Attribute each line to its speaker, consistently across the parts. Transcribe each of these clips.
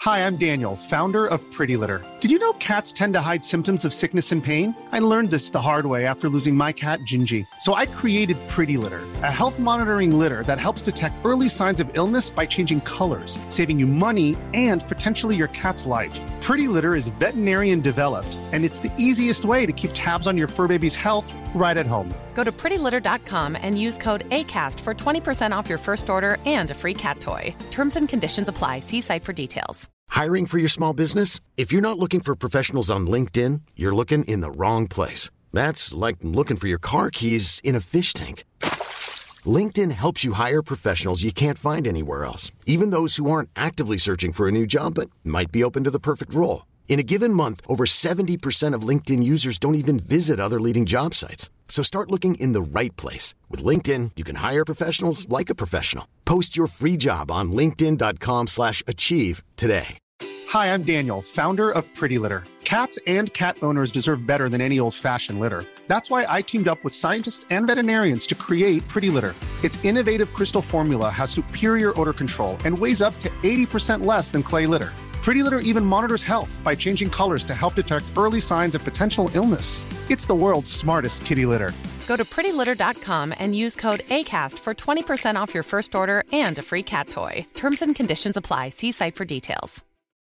Speaker 1: Hi, I'm Daniel, founder of Pretty Litter. Did you know cats tend to hide symptoms of sickness and pain? I learned this the hard way after losing my cat, Gingy. So I created Pretty Litter, a health monitoring litter that helps detect early signs of illness by changing colors, saving you money and potentially your cat's life. Pretty Litter is veterinarian developed, and it's the easiest way to keep tabs on your fur baby's health right at home.
Speaker 2: Go to prettylitter.com and use code ACAST for 20% off your first order and a free cat toy. Terms and conditions apply. See site for details.
Speaker 3: Hiring for your small business? If you're not looking for professionals on LinkedIn, you're looking in the wrong place. That's like looking for your car keys in a fish tank. LinkedIn helps you hire professionals you can't find anywhere else, even those who aren't actively searching for a new job but might be open to the perfect role. In a given month, over 70% of LinkedIn users don't even visit other leading job sites. So start looking in the right place. With LinkedIn, you can hire professionals like a professional. Post your free job on linkedin.com/achieve today.
Speaker 1: Hi, I'm Daniel, founder of Pretty Litter. Cats and cat owners deserve better than any old-fashioned litter. That's why I teamed up with scientists and veterinarians to create Pretty Litter. Its innovative crystal formula has superior odor control and weighs up to 80% less than clay litter. Pretty Litter even monitors health by changing colors to help detect early signs of potential illness. It's the world's smartest kitty litter.
Speaker 2: Go to prettylitter.com and use code ACAST for 20% off your first order and a free cat toy. Terms and conditions apply. See site for details.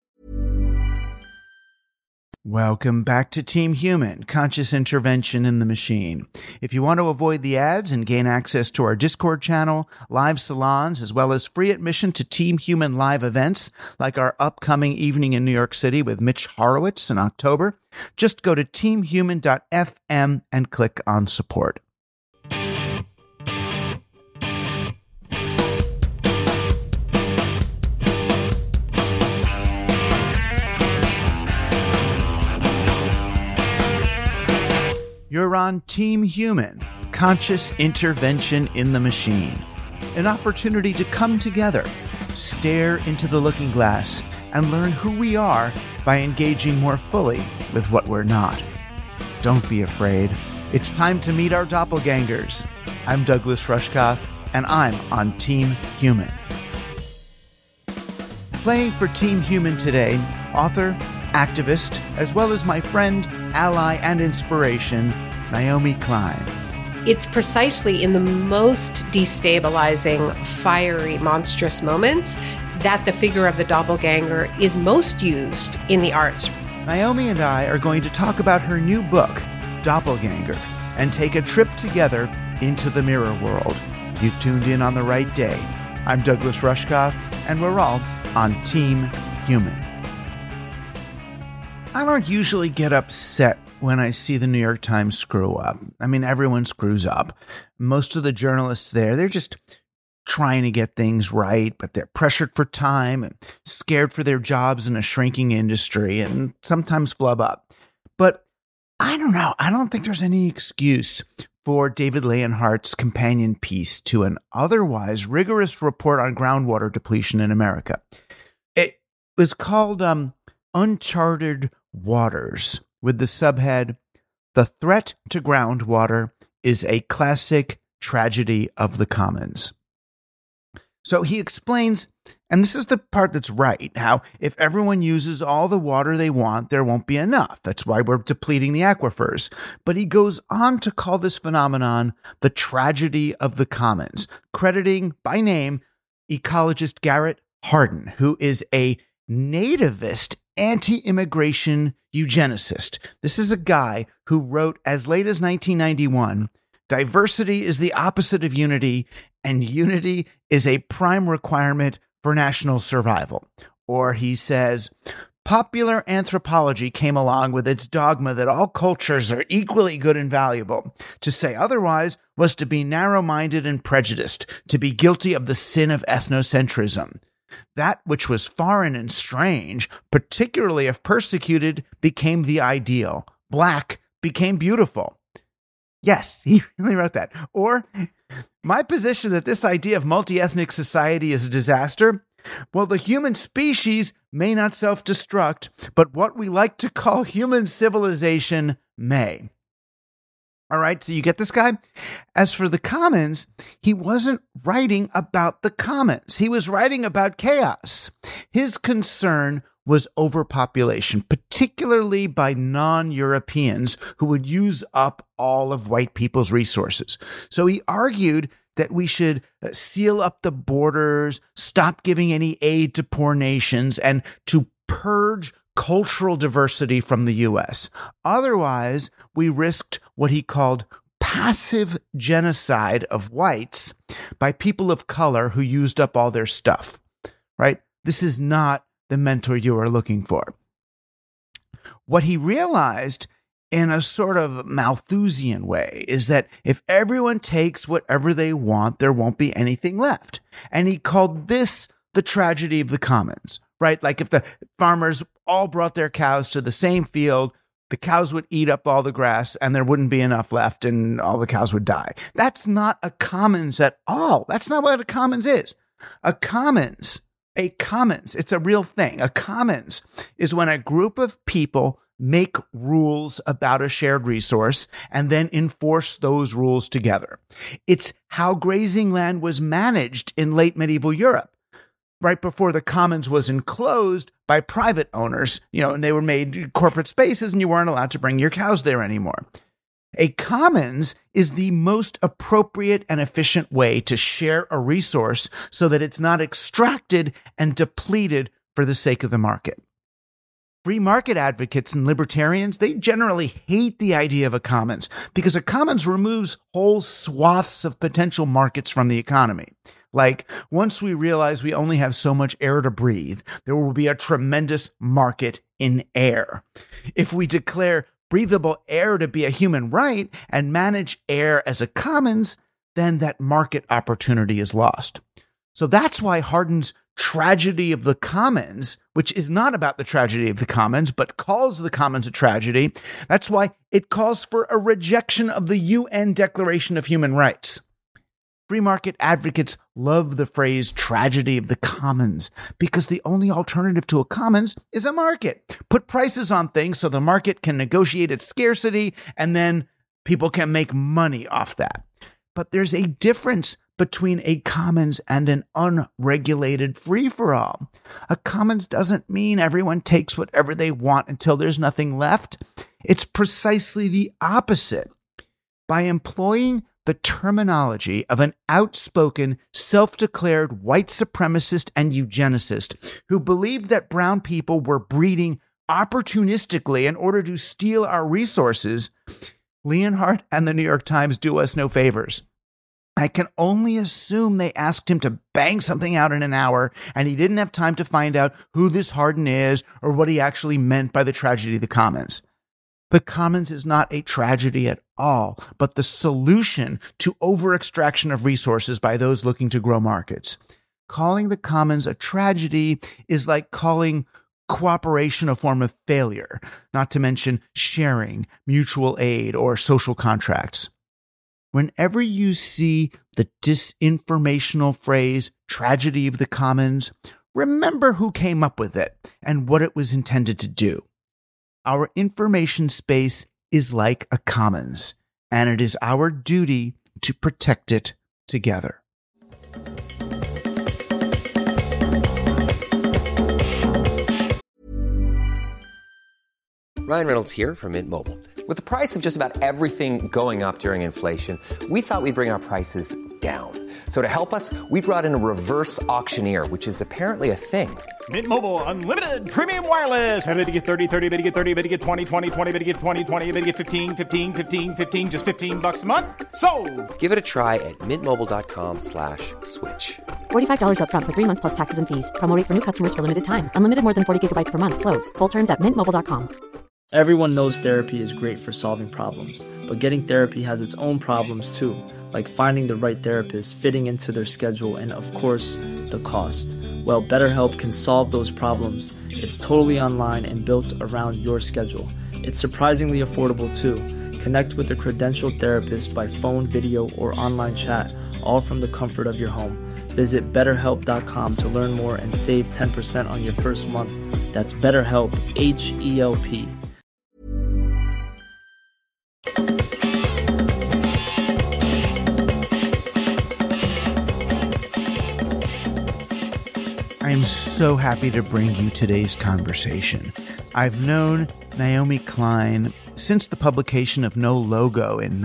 Speaker 4: Welcome back to Team Human, Conscious Intervention in the Machine. If you want to avoid the ads and gain access to our Discord channel, live salons, as well as free admission to Team Human live events, like our upcoming evening in New York City with Mitch Horowitz in October, just go to teamhuman.fm and click on support. You're on Team Human, Conscious Intervention in the Machine. An opportunity to come together, stare into the looking glass, and learn who we are by engaging more fully with what we're not. Don't be afraid. It's time to meet our doppelgangers. I'm Douglas Rushkoff, and I'm on Team Human. Playing for Team Human today, author, activist, as well as my friend, ally, and inspiration, Naomi Klein.
Speaker 5: It's precisely in the most destabilizing, fiery, monstrous moments that the figure of the doppelganger is most used in the arts.
Speaker 4: Naomi and I are going to talk about her new book, Doppelganger, and take a trip together into the mirror world. You've tuned in on the right day. I'm Douglas Rushkoff, and we're all on Team Human. I don't usually get upset when I see the New York Times screw up. I mean, everyone screws up. Most of the journalists there, they're just trying to get things right, but they're pressured for time and scared for their jobs in a shrinking industry and sometimes flub up. But I don't know. I don't think there's any excuse for David Leonhardt's companion piece to an otherwise rigorous report on groundwater depletion in America. It was called Uncharted Waters, with the subhead, "The Threat to Groundwater is a Classic Tragedy of the Commons." So he explains, and this is the part that's right, how if everyone uses all the water they want, there won't be enough. That's why we're depleting the aquifers. But he goes on to call this phenomenon the tragedy of the commons, crediting by name ecologist Garrett Hardin, who is a nativist anti-immigration eugenicist. This is a guy who wrote as late as 1991, "Diversity is the opposite of unity, and unity is a prime requirement for national survival." Or he says, "Popular anthropology came along with its dogma that all cultures are equally good and valuable. To say otherwise was to be narrow-minded and prejudiced, to be guilty of the sin of ethnocentrism. That which was foreign and strange, particularly if persecuted, became the ideal. Black became beautiful." Yes, he really wrote that. Or, "My position that this idea of multi-ethnic society is a disaster. Well, the human species may not self-destruct, but what we like to call human civilization may." All right, so you get this guy? As for the commons, he wasn't writing about the commons. He was writing about chaos. His concern was overpopulation, particularly by non-Europeans who would use up all of white people's resources. So he argued that we should seal up the borders, stop giving any aid to poor nations, and to purge cultural diversity from the U.S. Otherwise, we risked what he called passive genocide of whites by people of color who used up all their stuff, right? This is not the mentor you are looking for. What he realized in a sort of Malthusian way is that if everyone takes whatever they want, there won't be anything left. And he called this the tragedy of the commons, right? Like if the farmers all brought their cows to the same field, the cows would eat up all the grass and there wouldn't be enough left and all the cows would die. That's not a commons at all. That's not what a commons is. A commons, it's a real thing. A commons is when a group of people make rules about a shared resource and then enforce those rules together. It's how grazing land was managed in late medieval Europe. Right before the commons was enclosed by private owners, and they were made corporate spaces and you weren't allowed to bring your cows there anymore. A commons is the most appropriate and efficient way to share a resource so that it's not extracted and depleted for the sake of the market. Free market advocates and libertarians, they generally hate the idea of a commons because a commons removes whole swaths of potential markets from the economy. Like, once we realize we only have so much air to breathe, there will be a tremendous market in air. If we declare breathable air to be a human right and manage air as a commons, then that market opportunity is lost. So that's why Hardin's tragedy of the commons, which is not about the tragedy of the commons, but calls the commons a tragedy, that's why it calls for a rejection of the UN Declaration of Human Rights. Free market advocates love the phrase tragedy of the commons because the only alternative to a commons is a market. Put prices on things so the market can negotiate its scarcity and then people can make money off that. But there's a difference between a commons and an unregulated free-for-all. A commons doesn't mean everyone takes whatever they want until there's nothing left. It's precisely the opposite. By employing the terminology of an outspoken, self-declared white supremacist and eugenicist who believed that brown people were breeding opportunistically in order to steal our resources, Leonhardt and the New York Times do us no favors. I can only assume they asked him to bang something out in an hour, and he didn't have time to find out who this Hardin is or what he actually meant by the tragedy of the commons. The commons is not a tragedy at all, but the solution to over-extraction of resources by those looking to grow markets. Calling the commons a tragedy is like calling cooperation a form of failure, not to mention sharing, mutual aid, or social contracts. Whenever you see the disinformational phrase, tragedy of the commons, remember who came up with it and what it was intended to do. Our information space is like a commons, and it is our duty to protect it together.
Speaker 6: Ryan Reynolds here from Mint Mobile. With the price of just about everything going up during inflation, we thought we'd bring our prices down. So to help us, we brought in a reverse auctioneer, which is apparently a thing.
Speaker 7: Mint Mobile Unlimited Premium Wireless. How to get 30, 30, how to get 30, how to get 20, 20, 20, how to get 20, 20, how to get 15, 15, 15, 15, just $15 a month? Sold! Give it a try at mintmobile.com/switch.
Speaker 8: $45 up front for 3 months plus taxes and fees. Promo rate for new customers for limited time. Unlimited more than 40 gigabytes per month. Slows full terms at mintmobile.com.
Speaker 9: Everyone knows therapy is great for solving problems, but getting therapy has its own problems too, like finding the right therapist, fitting into their schedule, and of course, the cost. Well, BetterHelp can solve those problems. It's totally online and built around your schedule. It's surprisingly affordable too. Connect with a credentialed therapist by phone, video, or online chat, all from the comfort of your home. Visit BetterHelp.com to learn more and save 10% on your first month. That's BetterHelp, H-E-L-P.
Speaker 4: I am so happy to bring you today's conversation. I've known Naomi Klein since the publication of No Logo in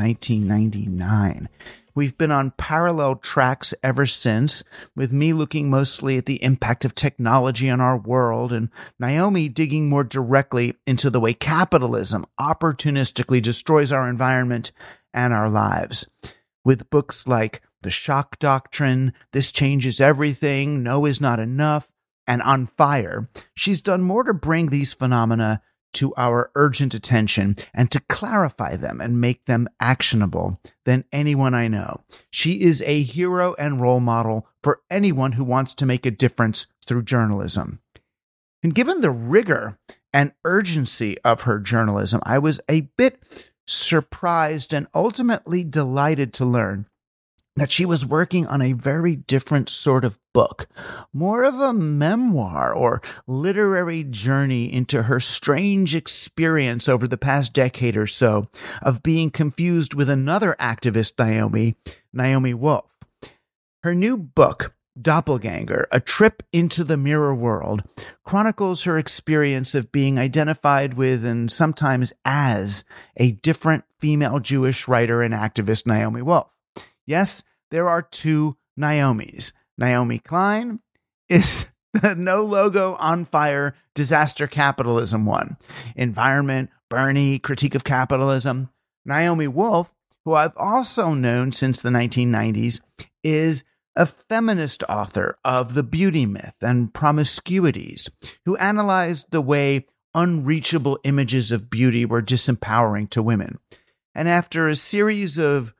Speaker 4: 1999. We've been on parallel tracks ever since, with me looking mostly at the impact of technology on our world, and Naomi digging more directly into the way capitalism opportunistically destroys our environment and our lives. With books like The Shock Doctrine, This Changes Everything, No Is Not Enough, and On Fire, she's done more to bring these phenomena to our urgent attention and to clarify them and make them actionable than anyone I know. She is a hero and role model for anyone who wants to make a difference through journalism. And given the rigor and urgency of her journalism, I was a bit surprised and ultimately delighted to learn that she was working on a very different sort of book, more of a memoir or literary journey into her strange experience over the past decade or so of being confused with another activist, Naomi Wolf. Her new book, Doppelganger, A Trip into the Mirror World, chronicles her experience of being identified with and sometimes as a different female Jewish writer and activist, Naomi Wolf. Yes, there are two Naomis. Naomi Klein is the No Logo, On Fire, disaster capitalism one. Environment, Bernie, critique of capitalism. Naomi Wolf, who I've also known since the 1990s, is a feminist author of The Beauty Myth and Promiscuities, who analyzed the way unreachable images of beauty were disempowering to women. And after a series of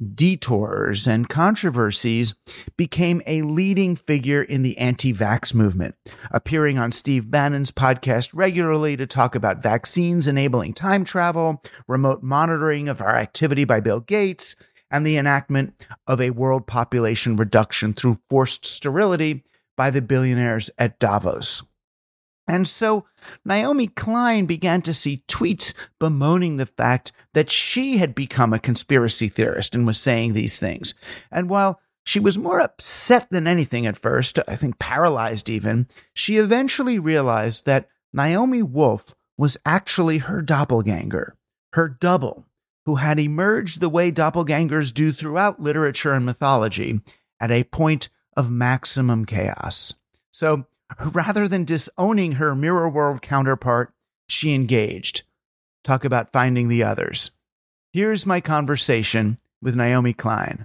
Speaker 4: detours and controversies, became a leading figure in the anti-vax movement, appearing on Steve Bannon's podcast regularly to talk about vaccines enabling time travel, remote monitoring of our activity by Bill Gates, and the enactment of a world population reduction through forced sterility by the billionaires at Davos. And so Naomi Klein began to see tweets bemoaning the fact that she had become a conspiracy theorist and was saying these things. And while she was more upset than anything at first, I think paralyzed even, she eventually realized that Naomi Wolf was actually her doppelganger, her double, who had emerged the way doppelgangers do throughout literature and mythology at a point of maximum chaos. So rather than disowning her mirror world counterpart, she engaged. Talk about finding the others. Here's my conversation with Naomi Klein.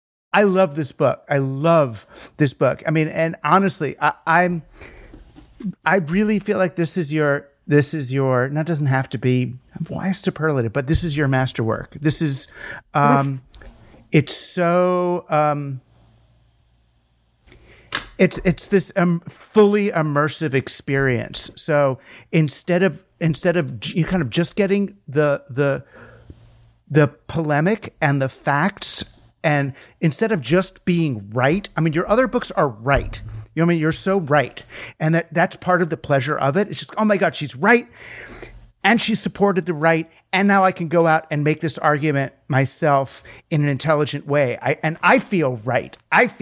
Speaker 4: I love this book. I mean, and honestly, I really feel like this is your, now it doesn't have to be, why superlative, but this is your masterwork. This is, it's so, It's this fully immersive experience. So instead of you kind of just getting the polemic and the facts, and instead of just being right, I mean, your other books are right. You know what I mean? You're so right, and that's part of the pleasure of it. It's just, oh my God, she's right, and she supported the right. And now I can go out and make this argument myself in an intelligent way. I feel right.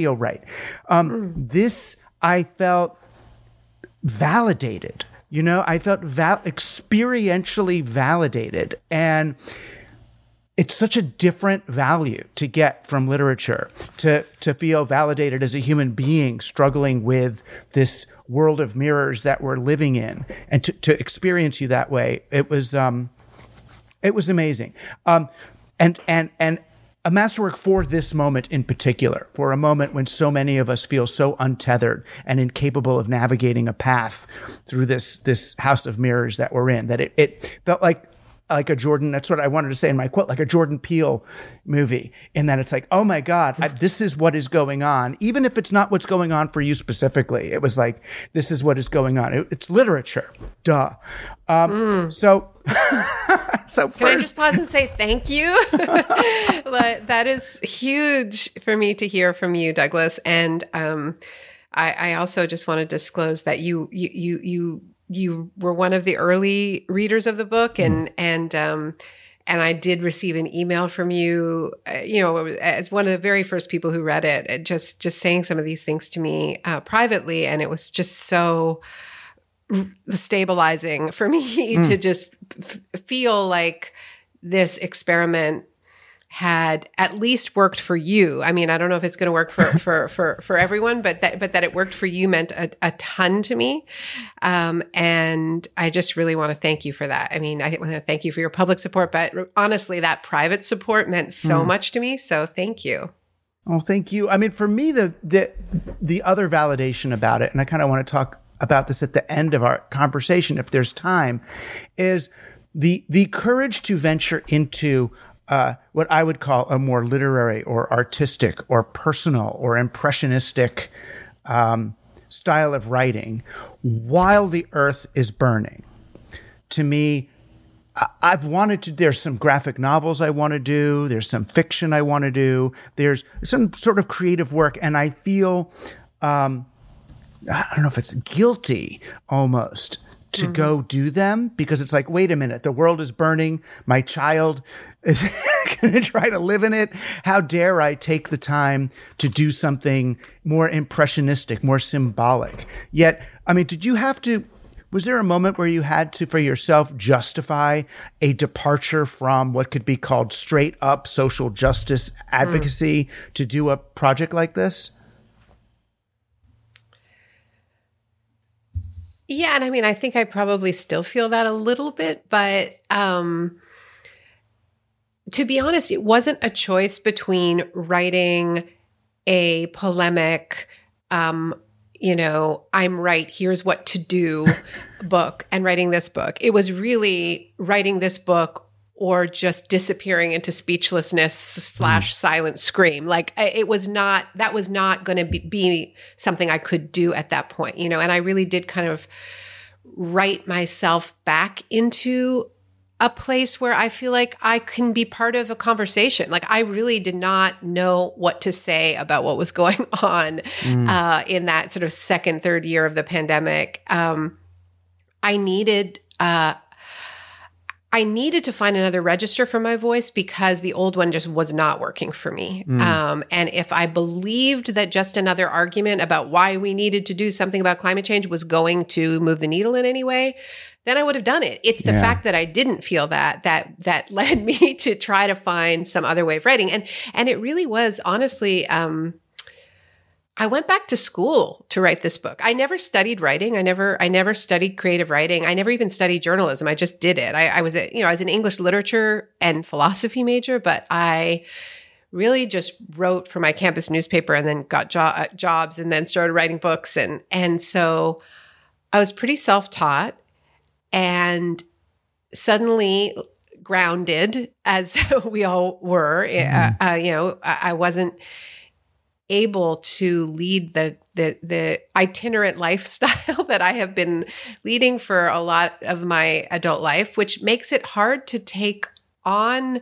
Speaker 4: This, I felt validated. You know, I felt experientially validated. And it's such a different value to get from literature, to feel validated as a human being struggling with this world of mirrors that we're living in, and to experience you that way. It was amazing. And a masterwork for this moment in particular, for a moment when so many of us feel so untethered and incapable of navigating a path through this house of mirrors that we're in, that it felt like a Jordan, that's what I wanted to say in my quote, like a Jordan Peele movie, in that it's like, oh my God, this is what is going on. Even if it's not what's going on for you specifically, it was like, this is what is going on. It's literature. Duh. So first,
Speaker 5: can I just pause and say thank you? That is huge for me to hear from you, Douglas. And I also just want to disclose that you were one of the early readers of the book, and And I did receive an email from you, as one of the very first people who read it, just saying some of these things to me privately. And it was just so stabilizing for me to just feel like this experiment had at least worked for you. I mean, I don't know if it's going to work for everyone, but that it worked for you meant a ton to me. And I just really want to thank you for that. I mean, I want to thank you for your public support, but honestly, that private support meant so much to me. So thank you.
Speaker 4: Oh, thank you. I mean, for me, the other validation about it, and I kind of want to talk about this at the end of our conversation, if there's time, is the courage to venture into what I would call a more literary or artistic or personal or impressionistic style of writing while the earth is burning. To me, I've wanted to, there's some graphic novels I want to do. There's some fiction I want to do. There's some sort of creative work. And I feel, I don't know if it's guilty almost to go do them, because it's like, wait a minute, the world is burning. My child is going to try to live in it. How dare I take the time to do something more impressionistic, more symbolic? Yet, I mean, was there a moment where you had to, for yourself, justify a departure from what could be called straight up social justice advocacy to do a project like this?
Speaker 5: Yeah. And I mean, I think I probably still feel that a little bit, but to be honest, it wasn't a choice between writing a polemic, I'm right, here's what to do book and writing this book. It was really writing this book or just disappearing into speechlessness / silent scream. Like that was not going to be something I could do at that point, and I really did kind of write myself back into a place where I feel like I can be part of a conversation. Like I really did not know what to say about what was going on in that sort of second, third year of the pandemic. I needed to find another register for my voice because the old one just was not working for me. And if I believed that just another argument about why we needed to do something about climate change was going to move the needle in any way, then I would have done it. It's the fact that I didn't feel that led me to try to find some other way of writing. And it really was, honestly, I went back to school to write this book. I never studied writing. I never studied creative writing. I never even studied journalism. I just did it. I was an English literature and philosophy major, but I really just wrote for my campus newspaper and then got jobs and then started writing books. And so I was pretty self-taught and suddenly grounded, as we all were. I wasn't able to lead the itinerant lifestyle that I have been leading for a lot of my adult life, which makes it hard to take on,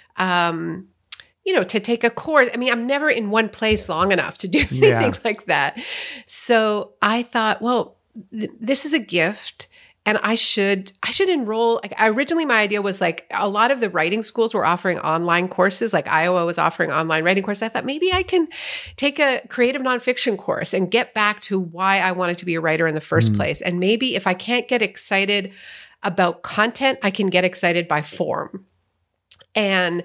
Speaker 5: to take a course. I mean, I'm never in one place long enough to do anything like that. So I thought, well, this is a gift. And I should enroll. Like originally, my idea was like a lot of the writing schools were offering online courses. Like Iowa was offering online writing courses. I thought maybe I can take a creative nonfiction course and get back to why I wanted to be a writer in the first place. And maybe if I can't get excited about content, I can get excited by form. And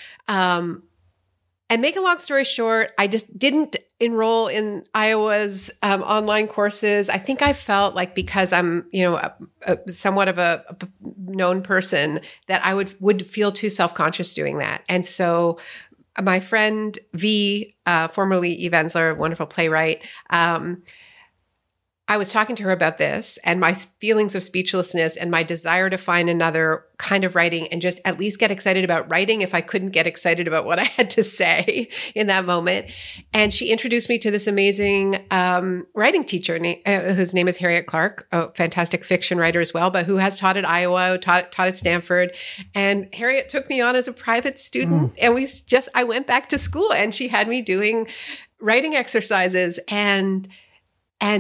Speaker 5: make a long story short, I just didn't enroll in Iowa's online courses. I think I felt like because I'm, somewhat of a known person that I would feel too self-conscious doing that. And so my friend V, formerly Eve Ensler, wonderful playwright, I was talking to her about this and my feelings of speechlessness and my desire to find another kind of writing and just at least get excited about writing if I couldn't get excited about what I had to say in that moment. And she introduced me to this amazing writing teacher whose name is Harriet Clark, a fantastic fiction writer as well, but who has taught at Iowa, taught at Stanford. And Harriet took me on as a private student and I went back to school and she had me doing writing exercises and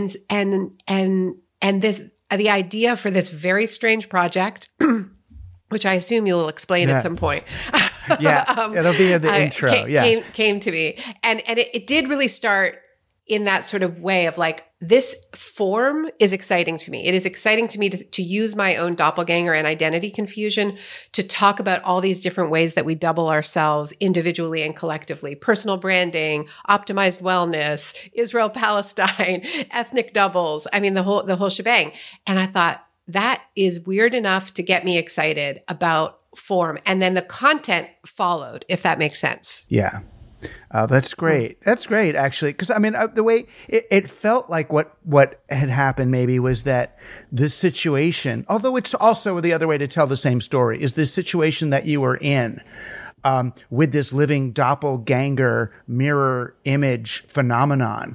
Speaker 5: this the idea for this very strange project which I assume you'll explain at some point.
Speaker 4: Yeah, it'll be in the intro.
Speaker 5: Came to me. And it did really start in that sort of way of like, this form is exciting to me. It is exciting to me to use my own doppelganger and identity confusion to talk about all these different ways that we double ourselves individually and collectively. Personal branding, optimized wellness, Israel, Palestine, ethnic doubles. I mean, the whole shebang. And I thought that is weird enough to get me excited about form. And then the content followed, if that makes sense.
Speaker 4: Yeah. That's great. That's great, actually. Because, I mean, the way it felt like what had happened maybe was that this situation, although it's also the other way to tell the same story, is this situation that you were in with this living doppelganger mirror image phenomenon.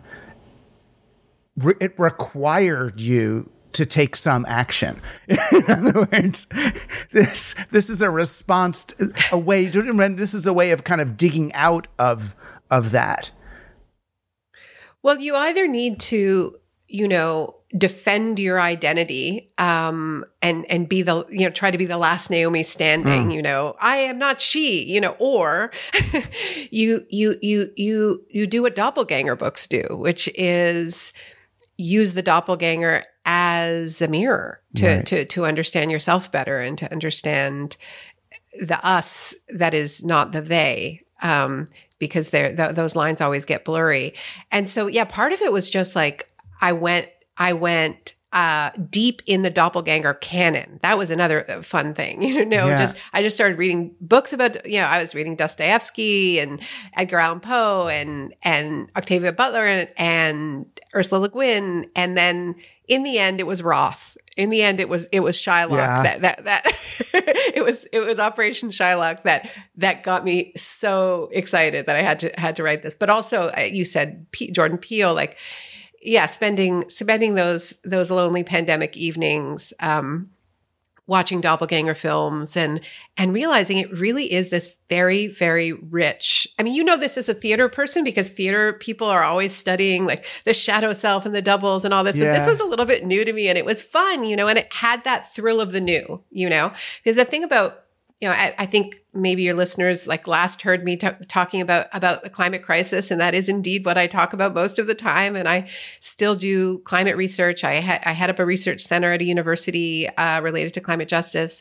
Speaker 4: It required you to take some action. In other words, this is a response, this is a way of kind of digging out of that.
Speaker 5: Well, you either need to, defend your identity, and be try to be the last Naomi standing, I am not she, or you do what doppelganger books do, which is use the doppelganger as a mirror to understand yourself better and to understand the us that is not the they, because those lines always get blurry. And so, part of it was just like, I went deep in the doppelganger canon. That was another fun thing, I just started reading books about, I was reading Dostoevsky and Edgar Allan Poe and Octavia Butler and Ursula Le Guin. And then in the end, it was Roth. In the end, it was Shylock that it was Operation Shylock that got me so excited that I had to write this. But also, you said Jordan Peele, like, spending those lonely pandemic evenings, watching doppelganger films and realizing it really is this very, very rich. I mean, this as a theater person, because theater people are always studying like the shadow self and the doubles and all this, but this was a little bit new to me and it was fun, and it had that thrill of the new, because the thing about, I think maybe your listeners like last heard me talking about the climate crisis, and that is indeed what I talk about most of the time. And I still do climate research. I head up a research center at a university related to climate justice.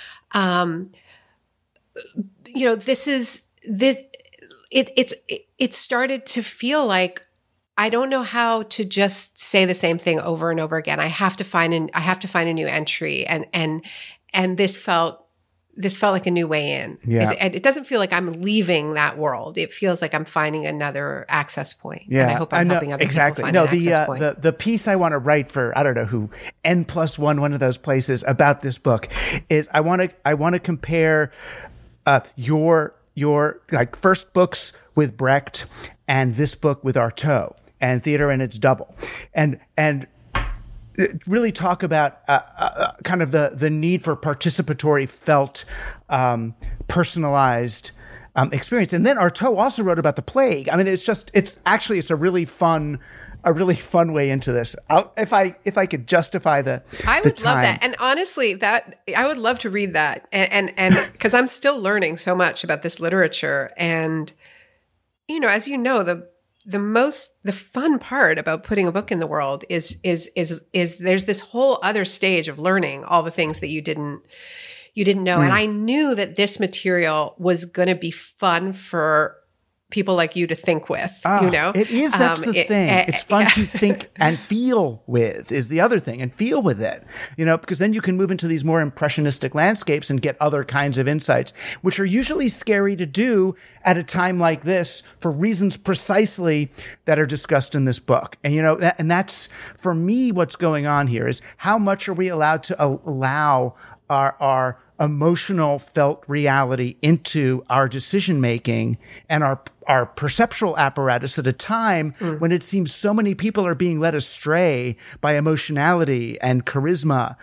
Speaker 5: It started to feel like I don't know how to just say the same thing over and over again. I have to find a new entry, and this felt like a new way in. Yeah. It doesn't feel like I'm leaving that world. It feels like I'm finding another access point. Yeah. And I hope I'm helping other people find an access point.
Speaker 4: The piece I want to write for, I don't know who, N+1, one of those places about this book is I want to compare your like first books with Brecht and this book with Artaud and Theater and Its Double. And really talk about kind of the need for participatory, felt, personalized experience. And then Artaud also wrote about the plague. I mean, it's a really fun way into this. If I could justify
Speaker 5: I would love that. And honestly, I would love to read that. And because I'm still learning so much about this literature. And, as you know, the fun part about putting a book in the world is there's this whole other stage of learning all the things that you didn't know. And I knew that this material was going to be fun for people like you to think with,
Speaker 4: It is, that's the thing. It's fun to think and feel with is the other thing, and feel with it, because then you can move into these more impressionistic landscapes and get other kinds of insights, which are usually scary to do at a time like this for reasons precisely that are discussed in this book. And, and that's, for me, what's going on here is how much are we allowed to allow our emotional felt reality into our decision-making and our perceptual apparatus at a time when it seems so many people are being led astray by emotionality and charisma.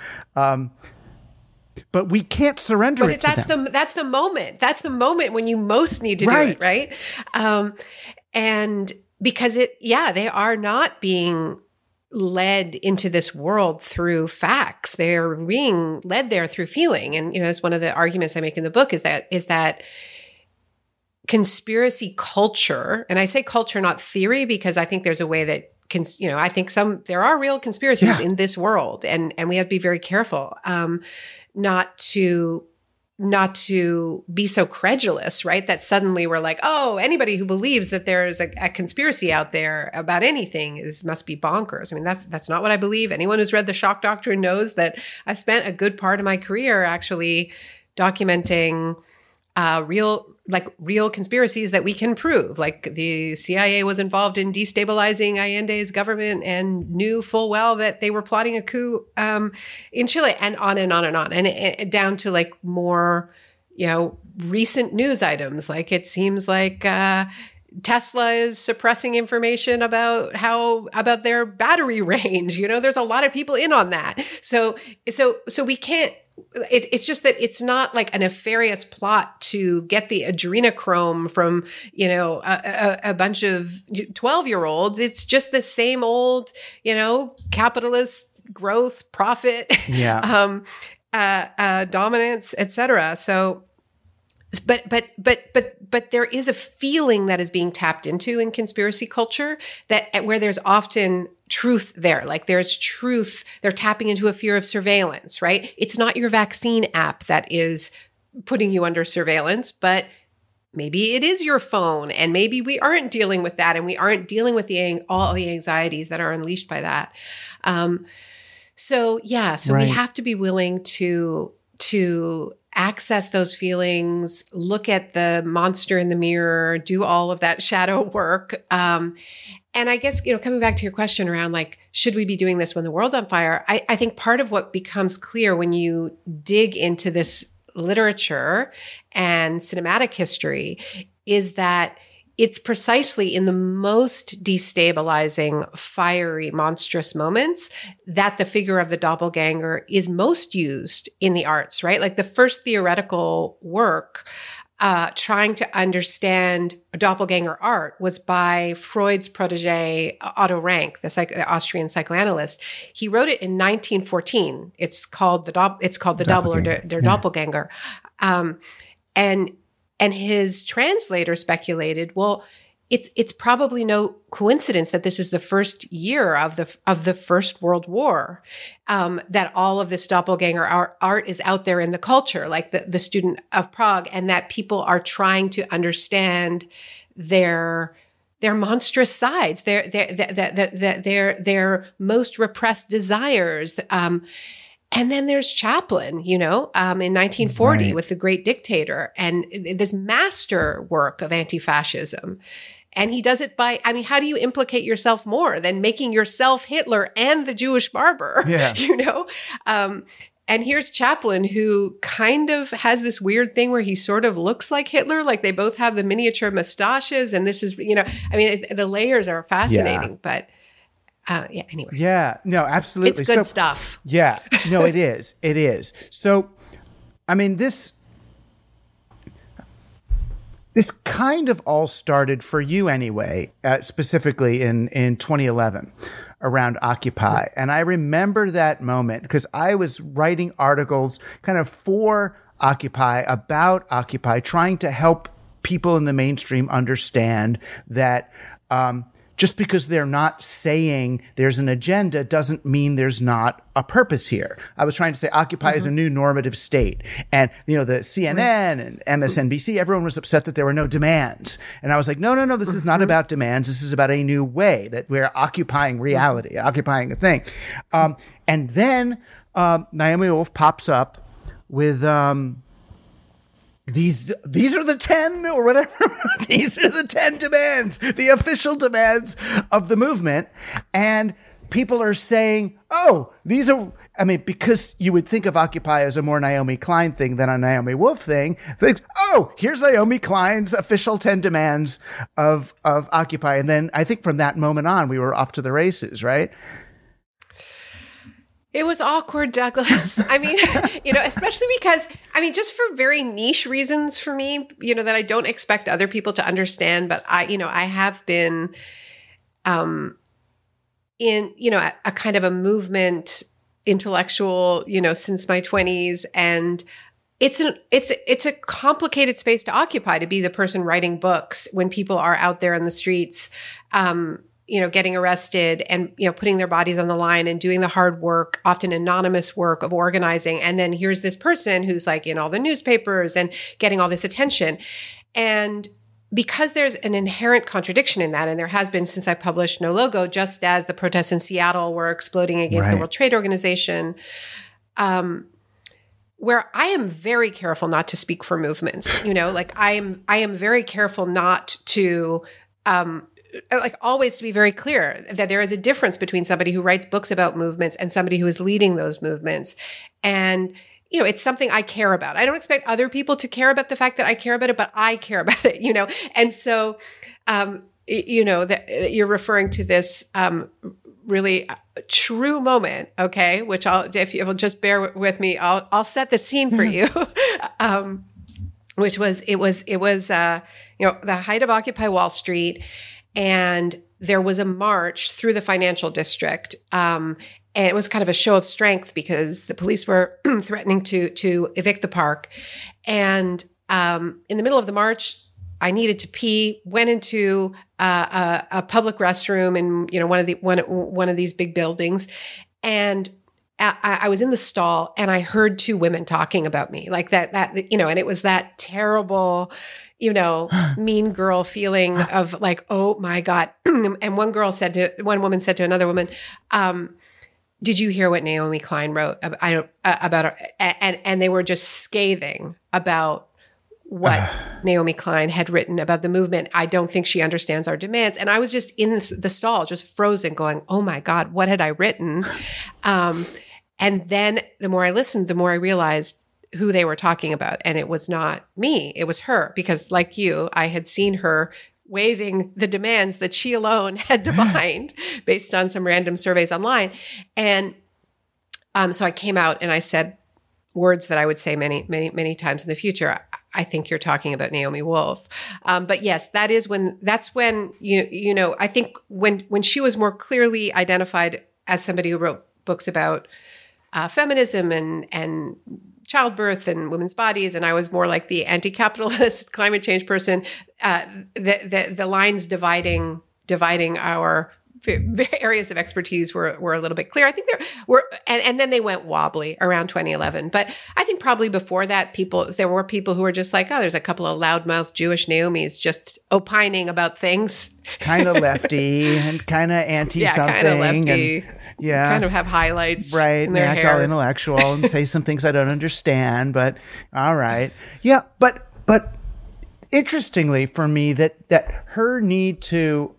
Speaker 4: But we can't surrender it to them.
Speaker 5: That's the moment. That's the moment when you most need to do it, right? And because they are not being led into this world through facts. They're being led there through feeling. And, that's one of the arguments I make in the book is that conspiracy culture, and I say culture, not theory, because I think there's a way that I think there are real conspiracies in this world, and we have to be very careful, not to be so credulous, right? That suddenly we're like, oh, anybody who believes that there's a conspiracy out there about anything must be bonkers. I mean, that's not what I believe. Anyone who's read The Shock Doctrine knows that I spent a good part of my career actually documenting real conspiracies that we can prove. Like the CIA was involved in destabilizing Allende's government and knew full well that they were plotting a coup in Chile, and on and on and on. And it down to like more, recent news items. Like it seems like Tesla is suppressing information about their battery range. There's a lot of people in on that. So we can't. It's just that it's not like a nefarious plot to get the adrenochrome from, a bunch of 12-year-olds. It's just the same old, capitalist growth, profit, dominance, etc. So, but there is a feeling that is being tapped into in conspiracy culture where there's often truth there. Like there's truth. They're tapping into a fear of surveillance, right? It's not your vaccine app that is putting you under surveillance, but maybe it is your phone, and maybe we aren't dealing with that, and we aren't dealing with all the anxieties that are unleashed by that. So we have to be willing to access those feelings, look at the monster in the mirror, do all of that shadow work. And I guess, coming back to your question around like, should we be doing this when the world's on fire? I think part of what becomes clear when you dig into this literature and cinematic history is that it's precisely in the most destabilizing, fiery, monstrous moments that the figure of the doppelganger is most used in the arts, right? Like the first theoretical work trying to understand doppelganger art was by Freud's protege, Otto Rank, the Austrian psychoanalyst. He wrote it in 1914. It's called the Double or Der Doppelganger. And his translator speculated, well, it's probably no coincidence that this is the first year of the First World War, that all of this doppelganger art is out there in the culture, like the Student of Prague, and that people are trying to understand their monstrous sides, their most repressed desires. And then there's Chaplin, in 1940 with The Great Dictator, and this master work of anti-fascism. And he does it how do you implicate yourself more than making yourself Hitler and the Jewish barber? Yeah. And here's Chaplin, who kind of has this weird thing where he sort of looks like Hitler, like they both have the miniature mustaches. And this is, the layers are fascinating, but anyway. Yeah, no, absolutely. It's good stuff.
Speaker 4: Yeah, no, it is. It is. So, this kind of all started for you anyway, specifically in 2011 around Occupy. And I remember that moment because I was writing articles kind of for Occupy, about Occupy, trying to help people in the mainstream understand that just because they're not saying there's an agenda doesn't mean there's not a purpose here. I was trying to say Occupy is a new normative state. And, the CNN and MSNBC, everyone was upset that there were no demands. And I was like, no, this is not about demands. This is about a new way that we're occupying reality, occupying a thing. And then Naomi Wolf pops up with these are the 10 or whatever. These are the 10 demands, the official demands of the movement. And people are saying, oh, these are, because you would think of Occupy as a more Naomi Klein thing than a Naomi Wolf thing. Oh, here's Naomi Klein's official 10 demands of Occupy. And then I think from that moment on, we were off to the races, right?
Speaker 5: It was awkward, Douglas. Especially because, just for very niche reasons for me, that I don't expect other people to understand. But I have been, in, a kind of a movement intellectual, since my 20s. And it's a complicated space to occupy, to be the person writing books when people are out there in the streets, getting arrested and, putting their bodies on the line and doing the hard work, often anonymous work of organizing. And then here's this person who's like in all the newspapers and getting all this attention. And because there's an inherent contradiction in that, and there has been since I published No Logo, just as the protests in Seattle were exploding against the World Trade Organization, where I am very careful not to speak for movements. I am very careful not to, always to be very clear that there is a difference between somebody who writes books about movements and somebody who is leading those movements. And it's something I care about. I don't expect other people to care about the fact that I care about it, but I care about it, And so, that you're referring to this really true moment, okay? Which if you'll just bear with me, I'll set the scene for you. Which was the height of Occupy Wall Street, and there was a march through the financial district. And it was kind of a show of strength because the police were threatening to evict the park. And in the middle of the march, I needed to pee, went into a public restroom in one of these big buildings, and I was in the stall and I heard two women talking about me like that, and it was that terrible, mean girl feeling of like, oh my God. And one woman said to another woman, did you hear what Naomi Klein wrote about her? And they were just scathing about what Naomi Klein had written about the movement. I don't think she understands our demands. And I was just in the stall, just frozen, going, oh my God, what had I written? And then the more I listened, the more I realized who they were talking about. And it was not me, it was her. Because like you, I had seen her waiving the demands that she alone had defined based on some random surveys online. And so I came out and I said words that I would say many, many, many times in the future. I think you're talking about Naomi Wolf. But yes, that's when I think when she was more clearly identified as somebody who wrote books about feminism and childbirth and women's bodies, and I was more like the anti-capitalist climate change person, the lines dividing our areas of expertise were a little bit clear. I think there were, and then they went wobbly around 2011. But I think probably before that, there were people who were just like, oh, there's a couple of loudmouth Jewish Naomis just opining about things.
Speaker 4: Kind of lefty and kind of anti-something.
Speaker 5: Yeah, kind of lefty.
Speaker 4: And, yeah.
Speaker 5: Kind of have highlights
Speaker 4: right,
Speaker 5: in their
Speaker 4: and act
Speaker 5: hair.
Speaker 4: all intellectual and say some things I don't understand, but all right. Yeah, but interestingly for me that her need to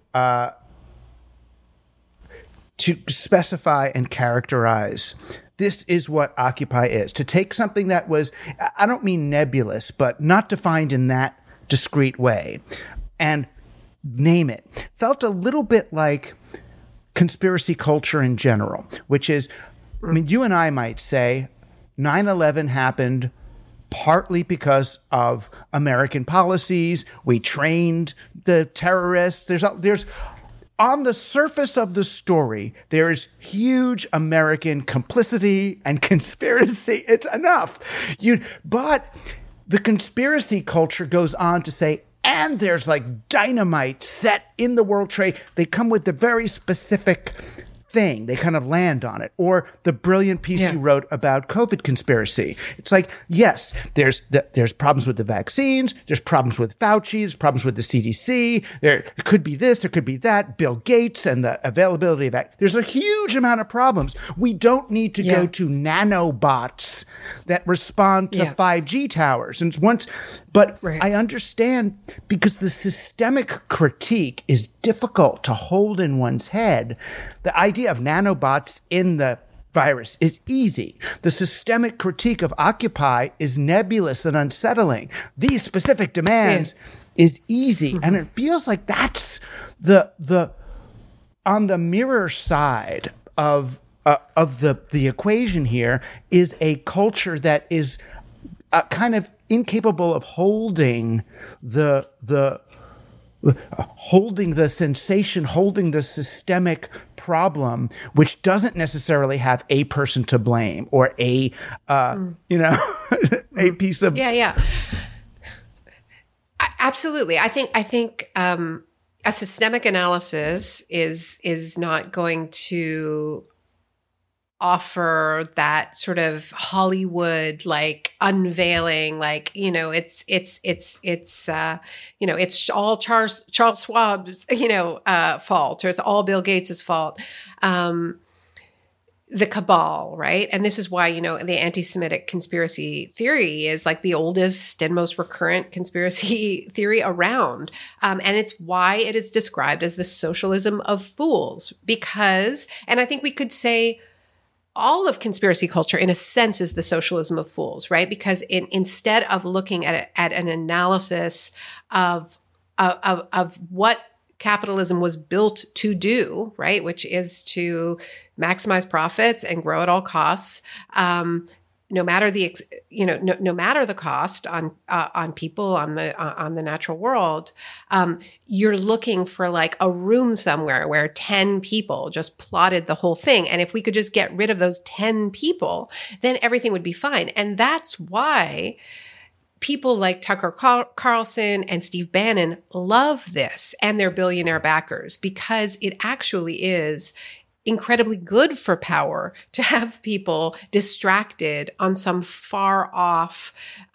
Speaker 4: specify and characterize, this is what Occupy is. To take something that was, I don't mean nebulous, but not defined in that discrete way, and name it, felt a little bit like conspiracy culture in general, which is, I mean, you and I might say 9/11 happened partly because of American policies. We trained the terrorists. There's on the surface of the story, there is huge American complicity and conspiracy. It's enough. But the conspiracy culture goes on to say, and there's like dynamite set in the World Trade. They come with the very specific thing. They kind of land on it. Or the brilliant piece you wrote about COVID conspiracy. It's like, yes, there's problems with the vaccines. There's problems with Fauci. There's problems with the CDC. There could be this. There could be that. Bill Gates and the availability of that. There's a huge amount of problems. We don't need to go to nanobots that respond to 5G towers. And I understand, because the systemic critique is difficult to hold in one's head. The idea of nanobots in the virus is easy. The systemic critique of Occupy is nebulous and unsettling. These specific demands is easy. And it feels like that's the on the mirror side of the equation here is a culture that is kind of incapable of holding the holding the sensation, holding the systemic problem, which doesn't necessarily have a person to blame or a a piece of
Speaker 5: Absolutely. I think a systemic analysis is not going to offer that sort of Hollywood like unveiling, like, it's all Charles Schwab's, fault, or it's all Bill Gates's fault. The cabal, right? And this is why, the anti-Semitic conspiracy theory is like the oldest and most recurrent conspiracy theory around. And it's why it is described as the socialism of fools, because, and I think we could say all of conspiracy culture in a sense is the socialism of fools, right? Because instead of looking at an analysis of what capitalism was built to do, right, which is to maximize profits and grow at all costs, no matter the no matter the cost on people, on the natural world, you're looking for like a room somewhere where 10 people just plotted the whole thing, and if we could just get rid of those 10 people, then everything would be fine. And that's why people like Tucker Carlson and Steve Bannon love this and their billionaire backers, because it actually is incredibly good for power to have people distracted on some far off,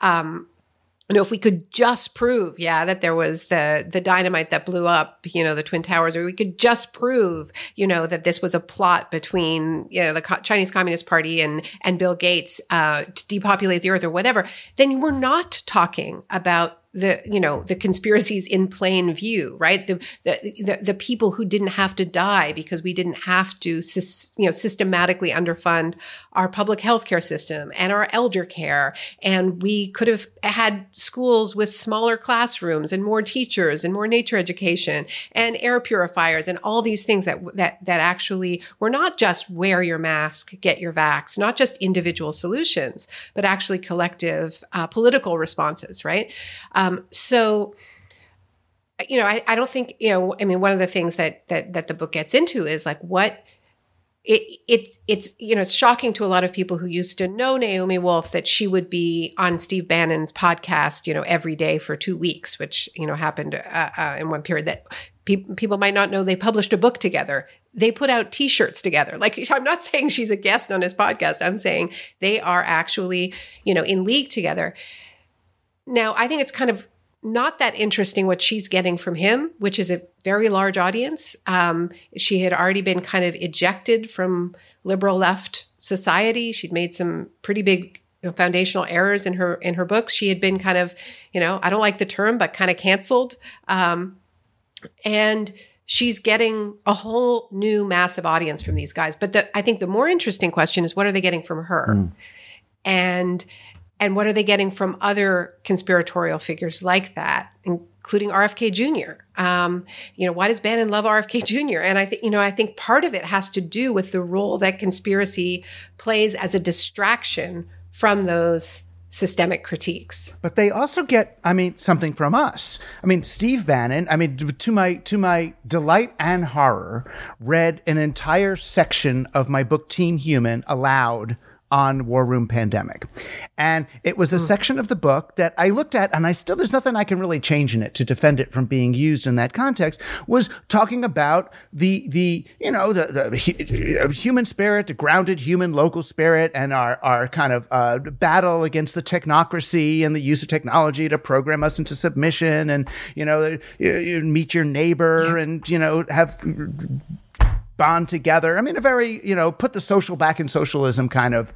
Speaker 5: if we could just prove, that there was the dynamite that blew up, the Twin Towers, or we could just prove, that this was a plot between, the Chinese Communist Party and Bill Gates to depopulate the earth or whatever, then we're not talking about the conspiracies in plain view, right? The people who didn't have to die because we didn't have to, systematically underfund our public healthcare system and our elder care. And we could have had schools with smaller classrooms and more teachers and more nature education and air purifiers and all these things that actually were not just wear your mask, get your vax, not just individual solutions, but actually collective political responses, right? So, I don't think, one of the things that the book gets into is like what it's shocking to a lot of people who used to know Naomi Wolf that she would be on Steve Bannon's podcast, every day for 2 weeks, which, happened in one period that people might not know. They published a book together. They put out T-shirts together. Like, I'm not saying she's a guest on his podcast. I'm saying they are actually, in league together. Now, I think it's kind of not that interesting what she's getting from him, which is a very large audience. She had already been kind of ejected from liberal left society. She'd made some pretty big foundational errors in her books. She had been kind of, I don't like the term, but kind of canceled. And she's getting a whole new massive audience from these guys. But I think the more interesting question is, what are they getting from her? And what are they getting from other conspiratorial figures like that, including RFK Jr.? Why does Bannon love RFK Jr.? And I think part of it has to do with the role that conspiracy plays as a distraction from those systemic critiques.
Speaker 4: But they also get, something from us. Steve Bannon, to my delight and horror, read an entire section of my book, Team Human, aloud on War Room Pandemic. And it was a section of the book that I looked at, and there's nothing I can really change in it to defend it from being used in that context, was talking about the human spirit, the grounded human local spirit, and our kind of battle against the technocracy and the use of technology to program us into submission, and, you meet your neighbor and, have bond together. A very, put the social back in socialism kind of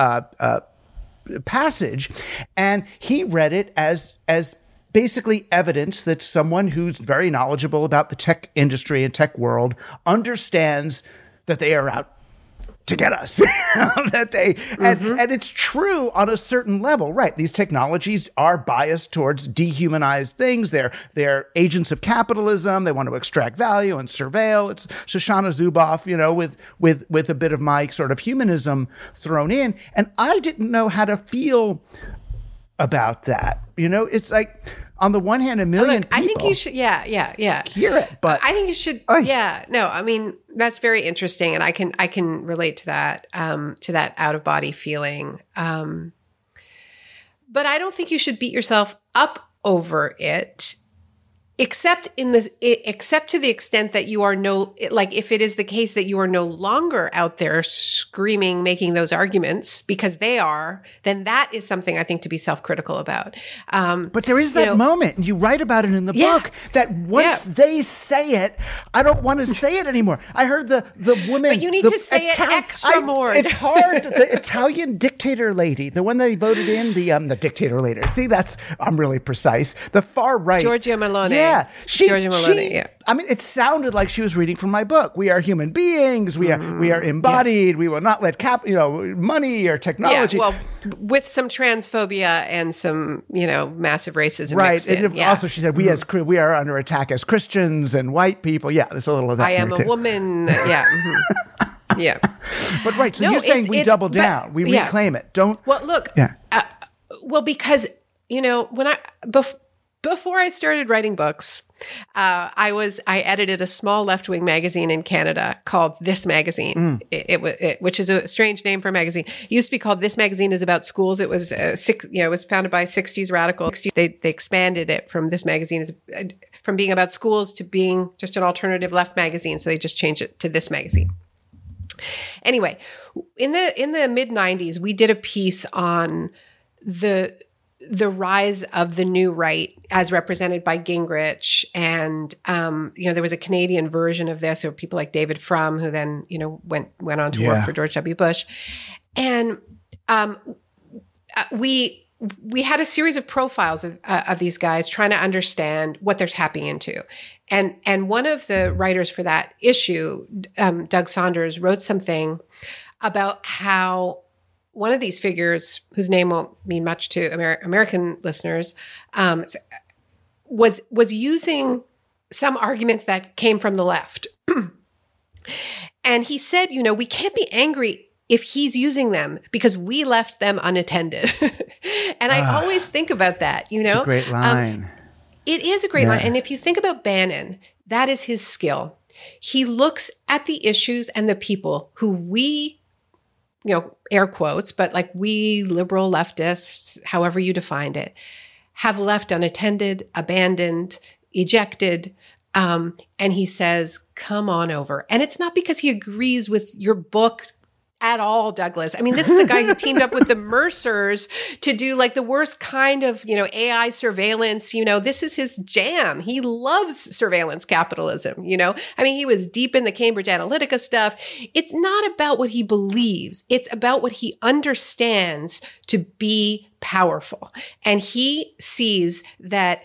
Speaker 4: passage. And he read it as basically evidence that someone who's very knowledgeable about the tech industry and tech world understands that they are out to get us. And it's true on a certain level, right? These technologies are biased towards dehumanized things. They're agents of capitalism. They want to extract value and surveil. It's Shoshana Zuboff, with a bit of my sort of humanism thrown in. And I didn't know how to feel about that. It's like, on the one hand, a million people.
Speaker 5: I think you should, yeah.
Speaker 4: Hear it, but
Speaker 5: I think you should, no, I mean, that's very interesting. And I can relate to that out of body feeling. But I don't think you should beat yourself up over it. Except to the extent that you are if it is the case that you are no longer out there screaming, making those arguments because they are, then that is something I think to be self-critical about.
Speaker 4: But there is that moment, and you write about it in the book, that once they say it, I don't want to say it anymore. I heard the woman.
Speaker 5: But you need to say it extra more.
Speaker 4: It's hard. The Italian dictator lady, the one they voted in, the dictator lady. See, I'm really precise. The far right.
Speaker 5: Giorgia Meloni.
Speaker 4: Yeah.
Speaker 5: Giorgia Meloni, yeah.
Speaker 4: I mean, it sounded like she was reading from my book. We are human beings. We are embodied. Yeah. We will not let money or technology.
Speaker 5: Yeah, well, with some transphobia and some, massive racism.
Speaker 4: Right.
Speaker 5: Mixed in.
Speaker 4: Also, she said, we are under attack as Christians and white people. Yeah, there's a little of that.
Speaker 5: I am a woman. Yeah. Mm-hmm. Yeah.
Speaker 4: But right. So you're saying we double down. We reclaim it. Don't.
Speaker 5: Well, look.
Speaker 4: Yeah.
Speaker 5: Because, before I started writing books, I edited a small left-wing magazine in Canada called This Magazine, which is a strange name for a magazine. It used to be called This Magazine is About Schools. It was it was founded by 60s radicals. They expanded it from This Magazine from being about schools to being just an alternative left magazine. So they just changed it to This Magazine. Anyway, in the mid-90s, we did a piece on the rise of the new right as represented by Gingrich. And, there was a Canadian version of this. There were people like David Frum, who then, went on to work for George W. Bush. And we had a series of profiles of these guys trying to understand what they're tapping into. And one of the writers for that issue, Doug Saunders, wrote something about how one of these figures, whose name won't mean much to American listeners, was using some arguments that came from the left. And he said, we can't be angry if he's using them because we left them unattended. And I always think about that,
Speaker 4: It's a great line.
Speaker 5: It is a great line. And if you think about Bannon, that is his skill. He looks at the issues and the people who we, air quotes, but like we liberal leftists, however you defined it, have left unattended, abandoned, ejected. And he says, come on over. And it's not because he agrees with your book at all, Douglas. I mean, this is a guy who teamed up with the Mercers to do like the worst kind of, AI surveillance. This is his jam. He loves surveillance capitalism. I mean, he was deep in the Cambridge Analytica stuff. It's not about what he believes. It's about what he understands to be powerful. And he sees that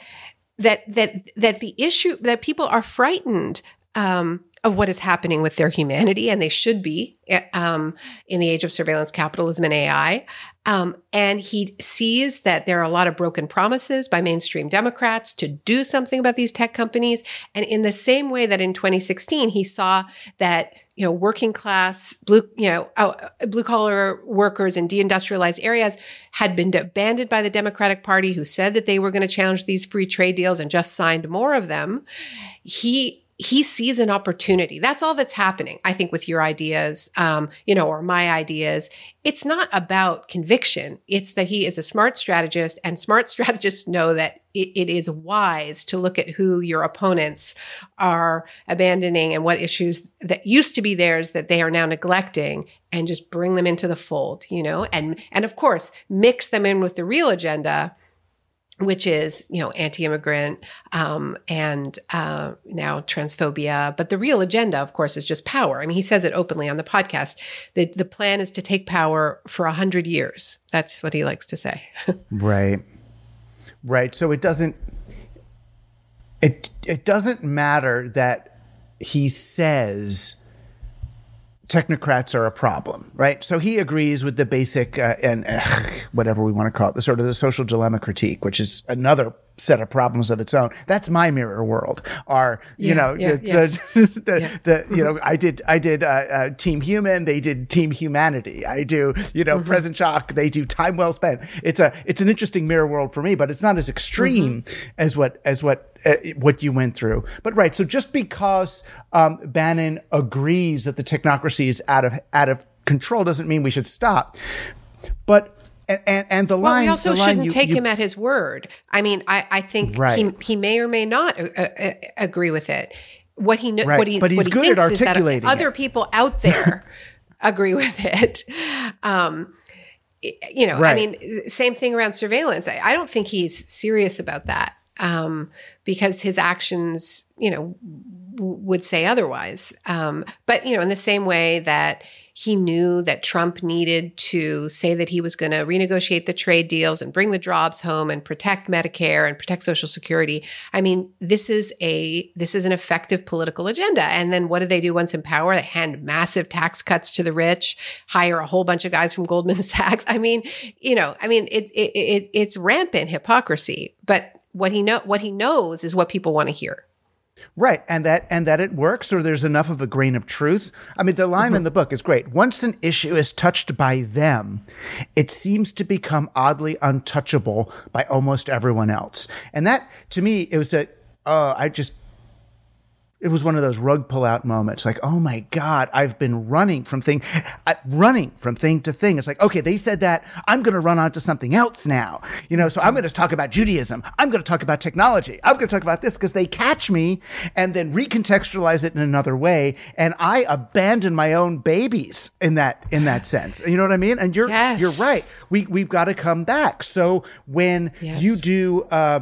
Speaker 5: the issue that people are frightened, of what is happening with their humanity, and they should be in the age of surveillance capitalism and AI. And he sees that there are a lot of broken promises by mainstream Democrats to do something about these tech companies. And in the same way that in 2016, he saw that, working class, blue collar workers in deindustrialized areas had been abandoned by the Democratic Party, who said that they were going to challenge these free trade deals and just signed more of them. He sees an opportunity. That's all that's happening, I think, with your ideas, or my ideas. It's not about conviction. It's that he is a smart strategist, and smart strategists know that it is wise to look at who your opponents are abandoning and what issues that used to be theirs that they are now neglecting, and just bring them into the fold, and of course, mix them in with the real agenda, which is, anti-immigrant, and now transphobia. But the real agenda, of course, is just power. I mean, he says it openly on the podcast. The plan is to take power for 100 years. That's what he likes to say.
Speaker 4: Right. So it doesn't matter that he says technocrats are a problem, right? So he agrees with the basic and whatever we want to call it, the sort of the social dilemma critique, which is another set of problems of its own. That's my mirror world. I did Team Human, they did Team Humanity. I do, Present Shock, they do Time Well Spent. It's an interesting mirror world for me, but it's not as extreme as what you went through. But right, so just because Bannon agrees that the technocracy is out of control doesn't mean we should stop. But and the line.
Speaker 5: We also shouldn't take him at his word. I mean, I think he may or may not agree with it. What he
Speaker 4: but he's good
Speaker 5: thinks
Speaker 4: at articulating
Speaker 5: is that other people out there agree with it. I mean, same thing around surveillance. I don't think he's serious about that because his actions, would say otherwise. But, in the same way that he knew that Trump needed to say that he was going to renegotiate the trade deals and bring the jobs home and protect Medicare and protect Social Security. I mean, this is an effective political agenda. And then what do they do once in power? They hand massive tax cuts to the rich, hire a whole bunch of guys from Goldman Sachs. I mean, it's rampant hypocrisy. But what he knows is what people want to hear.
Speaker 4: Right. And that it works, or there's enough of a grain of truth. I mean, the line in the book is great. Once an issue is touched by them, it seems to become oddly untouchable by almost everyone else. And that, to me, it was it was one of those rug pull out moments. Like, oh my God, I've been running from thing to thing. It's like, okay, they said that. I'm going to run on to something else now. So I'm going to talk about Judaism. I'm going to talk about technology. I'm going to talk about this because they catch me and then recontextualize it in another way. And I abandon my own babies in that sense. You know what I mean? And you're right. We've got to come back. So when you do,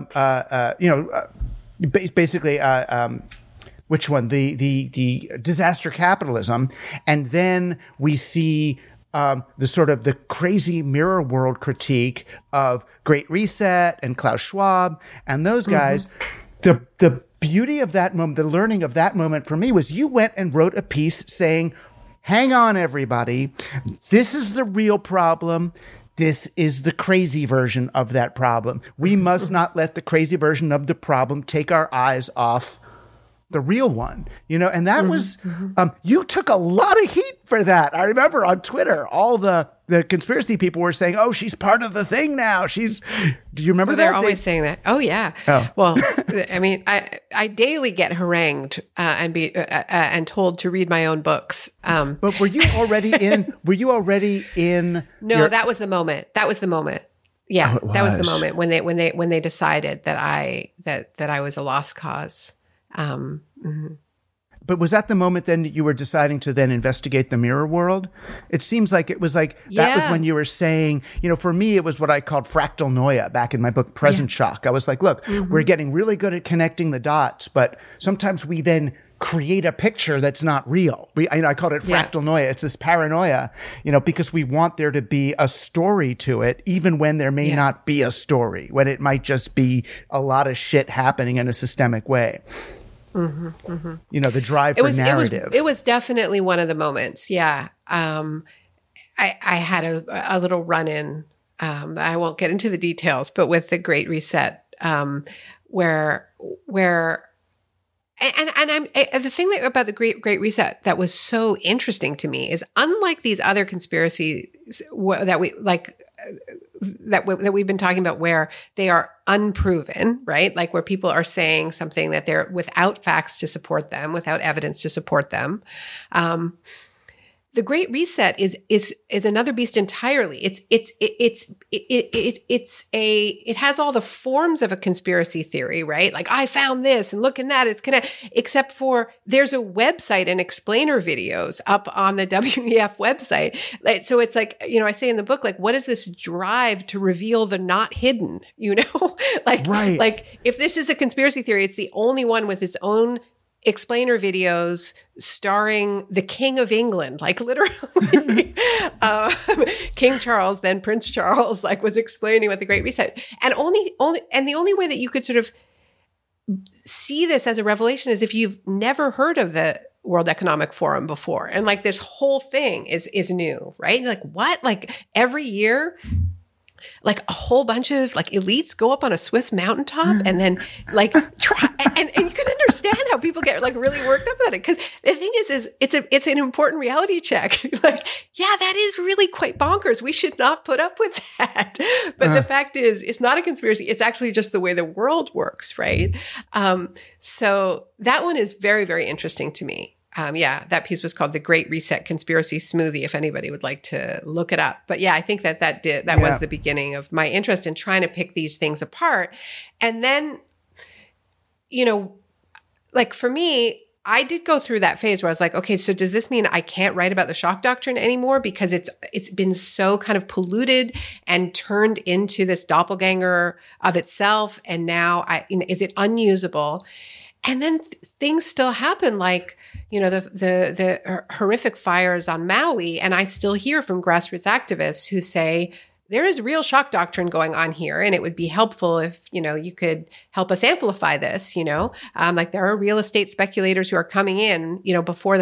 Speaker 4: basically, which one? The disaster capitalism. And then we see the sort of the crazy mirror world critique of Great Reset and Klaus Schwab and those guys. The beauty of that moment, the learning of that moment for me was you went and wrote a piece saying, hang on, everybody. This is the real problem. This is the crazy version of that problem. We must not let the crazy version of the problem take our eyes off the real one, and that was, you took a lot of heat for that. I remember on Twitter, all the conspiracy people were saying, oh, she's part of the thing now. Do you remember that?
Speaker 5: They're always saying that. Oh, yeah. Oh. Well, I mean, I daily get harangued and told to read my own books.
Speaker 4: But were you already in?
Speaker 5: No, that was the moment. Yeah, that was the moment when they decided that I was a lost cause.
Speaker 4: But was that the moment then that you were deciding to then investigate the mirror world? It seems like it was like that was when you were saying, for me, it was what I called fractal noia back in my book, Present Shock. I was like, look, we're getting really good at connecting the dots, but sometimes we then create a picture that's not real. I called it fractal noia. It's this paranoia, because we want there to be a story to it, even when there may not be a story, when it might just be a lot of shit happening in a systemic way. The drive for narrative.
Speaker 5: It was definitely one of the moments. Yeah. I had a little run-in. I won't get into the details, but with the Great Reset, where the thing about the Great Reset that was so interesting to me is, unlike these other conspiracies that we've been talking about, where they are unproven, right? Like where people are saying something that they're without facts to support them, without evidence to support them. The Great Reset is another beast entirely. It has all the forms of a conspiracy theory, right? Like, I found this and look in that, it's connected, except for there's a website and explainer videos up on the WEF website. So it's like, I say in the book, like, what is this drive to reveal the not hidden, Like if this is a conspiracy theory, it's the only one with its own explainer videos starring the King of England, like literally King Charles, then Prince Charles, like was explaining what the Great Reset, and the only way that you could sort of see this as a revelation is if you've never heard of the World Economic Forum before, and like this whole thing is new, right? Like, what? Like every year like a whole bunch of like elites go up on a Swiss mountaintop and then like try, and you can understand how people get like really worked up at it. Cause the thing is it's an important reality check. Like, yeah, that is really quite bonkers. We should not put up with that. But the fact is, it's not a conspiracy. It's actually just the way the world works. Right. So that one is very, very interesting to me. That piece was called The Great Reset Conspiracy Smoothie, if anybody would like to look it up. But yeah, I think that was the beginning of my interest in trying to pick these things apart. And then, like for me, I did go through that phase where I was like, okay, so does this mean I can't write about the shock doctrine anymore because it's been so kind of polluted and turned into this doppelganger of itself? And now is it unusable? And then things still happen, like, the horrific fires on Maui. And I still hear from grassroots activists who say, there is real shock doctrine going on here. And it would be helpful if, you could help us amplify this, like there are real estate speculators who are coming in, before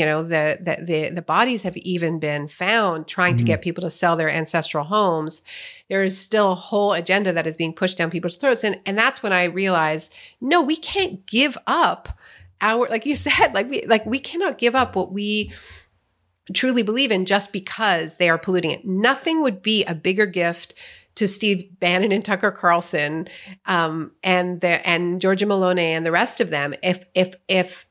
Speaker 5: the bodies have even been found, trying to get people to sell their ancestral homes. There is still a whole agenda that is being pushed down people's throats. And that's when I realized, no, we can't give up like you said, we cannot give up what we truly believe in just because they are polluting it. Nothing would be a bigger gift to Steve Bannon and Tucker Carlson, and Georgia Maloney and the rest of them if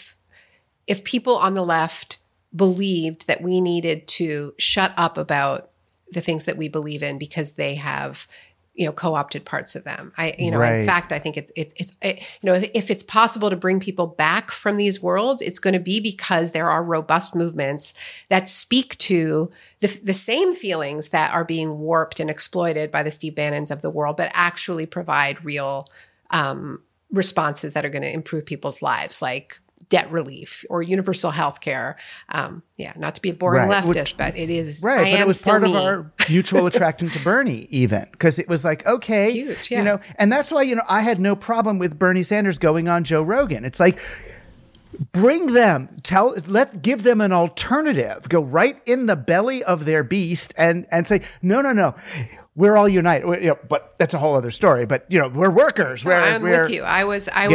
Speaker 5: people on the left believed that we needed to shut up about the things that we believe in because they have co-opted parts of them. Right. In fact, I think it's if it's possible to bring people back from these worlds, it's going to be because there are robust movements that speak to the same feelings that are being warped and exploited by the Steve Bannons of the world, but actually provide real responses that are going to improve people's lives, like debt relief or universal health care. Not to be a boring leftist, but it is.
Speaker 4: Right. But it was part of our mutual attraction to Bernie, even because it was like, okay, huge, and that's why, I had no problem with Bernie Sanders going on Joe Rogan. It's like, bring them, give them an alternative, go right in the belly of their beast and say, no. We're all united, but that's a whole other story. But we're workers.
Speaker 5: I'm with you. I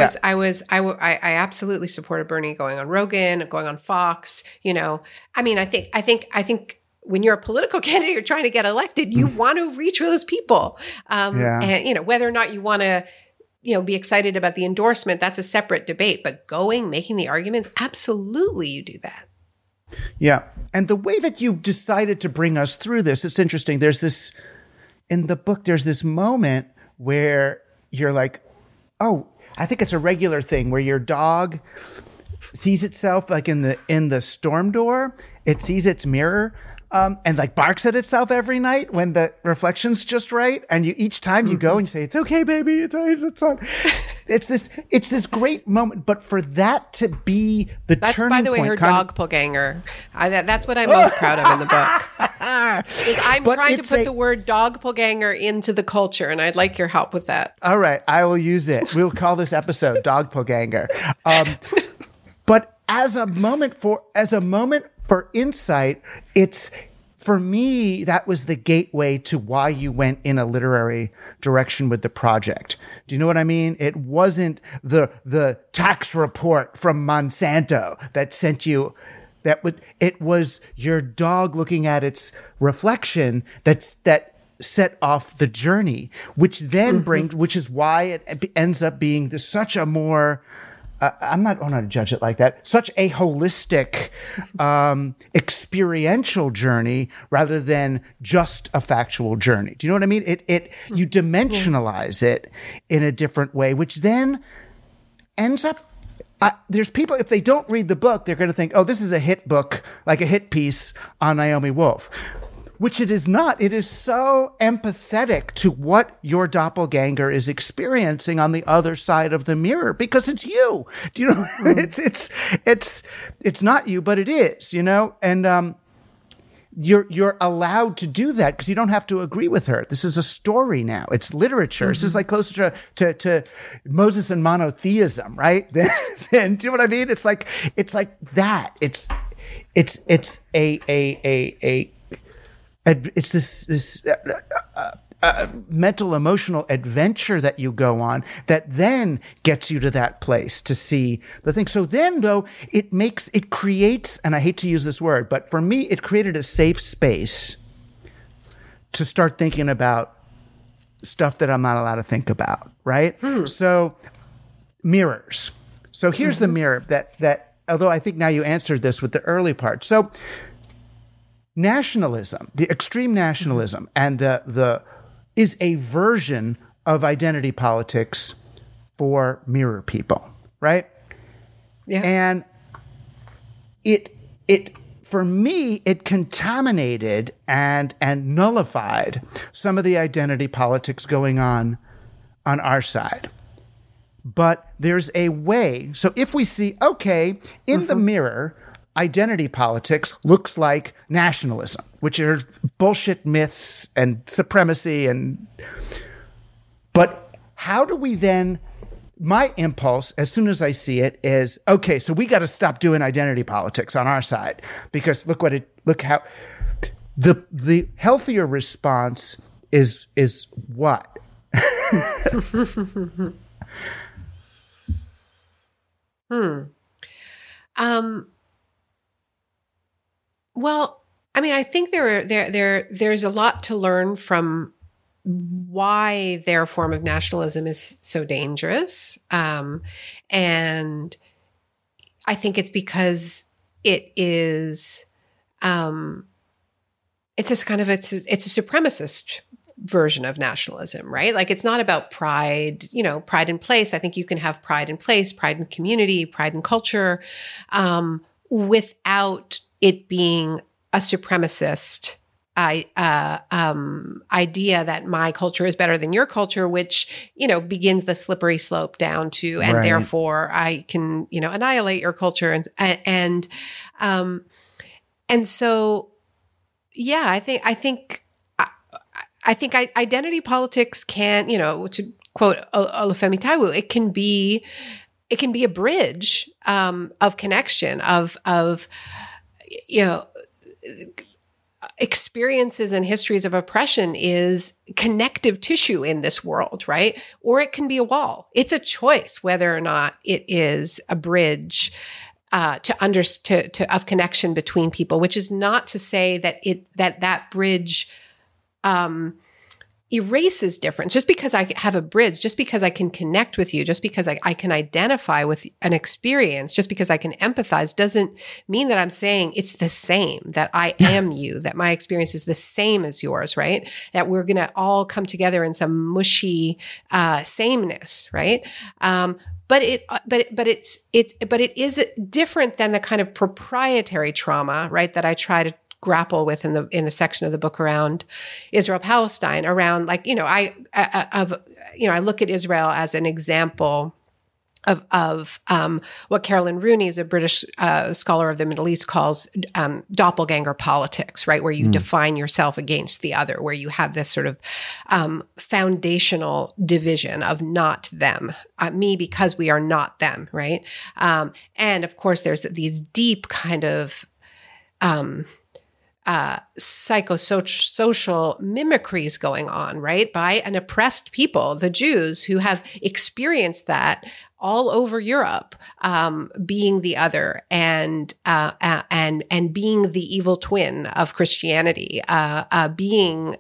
Speaker 5: absolutely supported Bernie going on Rogan, going on Fox. I think when you're a political candidate, you're trying to get elected. You want to reach those people, and whether or not you want to, be excited about the endorsement, that's a separate debate. But making the arguments, absolutely, you do that.
Speaker 4: Yeah, and the way that you decided to bring us through this, it's interesting. There's this. In the book, there's this moment where you're like, oh, I think it's a regular thing where your dog sees itself like in the storm door, it sees its mirror, and like barks at itself every night when the reflection's just right. And each time you go and you say, it's okay, baby, it's fine. It's this great moment. But for that to be the turning point. By the way,
Speaker 5: her dogpelganger. That's what I'm most proud of in the book. I'm trying to put the word dogpelganger into the culture, and I'd like your help with that.
Speaker 4: All right, I will use it. We'll call this episode Dogpelganger. But as a moment for insight, for me, that was the gateway to why you went in a literary direction with the project. Do you know what I mean? It wasn't the tax report from Monsanto that sent you. It was your dog looking at its reflection that set off the journey, which then which is why it ends up being such a more. I'm not going to judge it like that. Such a holistic, experiential journey rather than just a factual journey. Do you know what I mean? You dimensionalize it in a different way, which then ends up. There's people, if they don't read the book, they're going to think, oh, this is a hit book, like a hit piece on Naomi Wolf. Which it is not. It is so empathetic to what your doppelganger is experiencing on the other side of the mirror because it's you. Do you know? It's not you, but it is. And you're allowed to do that because you don't have to agree with her. This is a story now. It's literature. This is like closer to Moses and monotheism, right? Then do you know what I mean? It's like that. It's it's this mental, emotional adventure that you go on that then gets you to that place to see the thing. So then, though, it creates, and I hate to use this word, but for me, it created a safe space to start thinking about stuff that I'm not allowed to think about, right? So mirrors. So here's the mirror that, although I think now you answered this with the early part. So nationalism, the extreme nationalism, and the is a version of identity politics for mirror people, right?
Speaker 5: Yeah.
Speaker 4: And it for me, it contaminated and nullified some of the identity politics going on our side. But there's a way. So if we see, okay, in the mirror, identity politics looks like nationalism, which are bullshit myths and supremacy. But how do we then, my impulse, as soon as I see it, is, okay, so we got to stop doing identity politics on our side, because look how the healthier response is what?
Speaker 5: Well, I mean, I think there's a lot to learn from why their form of nationalism is so dangerous. And I think it's because it is, it's a supremacist version of nationalism, right? Like, it's not about pride, pride in place. I think you can have pride in place, pride in community, pride in culture, without it being a supremacist idea that my culture is better than your culture, which, begins the slippery slope down to, and therefore I can, annihilate your culture. And so, yeah, I think identity politics can, to quote Olufemi Taiwo, it can be a bridge, of connection, of experiences and histories of oppression is connective tissue in this world, right? Or it can be a wall. It's a choice whether or not it is a bridge of connection between people, which is not to say that bridge erases difference. Just because I have a bridge, just because I can connect with you, just because I can identify with an experience, just because I can empathize, doesn't mean that I'm saying it's the same, that I am you, that my experience is the same as yours, right? That we're going to all come together in some mushy sameness, right? But it is different than the kind of proprietary trauma, right, that I try to grapple with in the section of the book around Israel-Palestine, around, like, I look at Israel as an example of what Carolyn Rooney, is a British scholar of the Middle East, calls doppelganger politics, right? Where you define yourself against the other, where you have this sort of foundational division of not them, me because we are not them, right? And of course, there's these deep kind of psychosocial mimicries going on, right, by an oppressed people, the Jews, who have experienced that all over Europe, being the other and being the evil twin of Christianity, being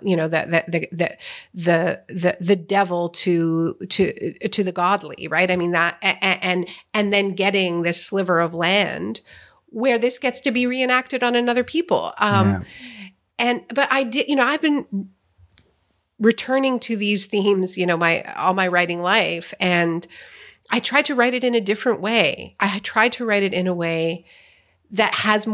Speaker 5: the devil to the godly, right? I mean, that and then getting this sliver of land where this gets to be reenacted on another people. But I've been returning to these themes, all my writing life, and I tried to write it in a different way. I tried to write it in a way that has a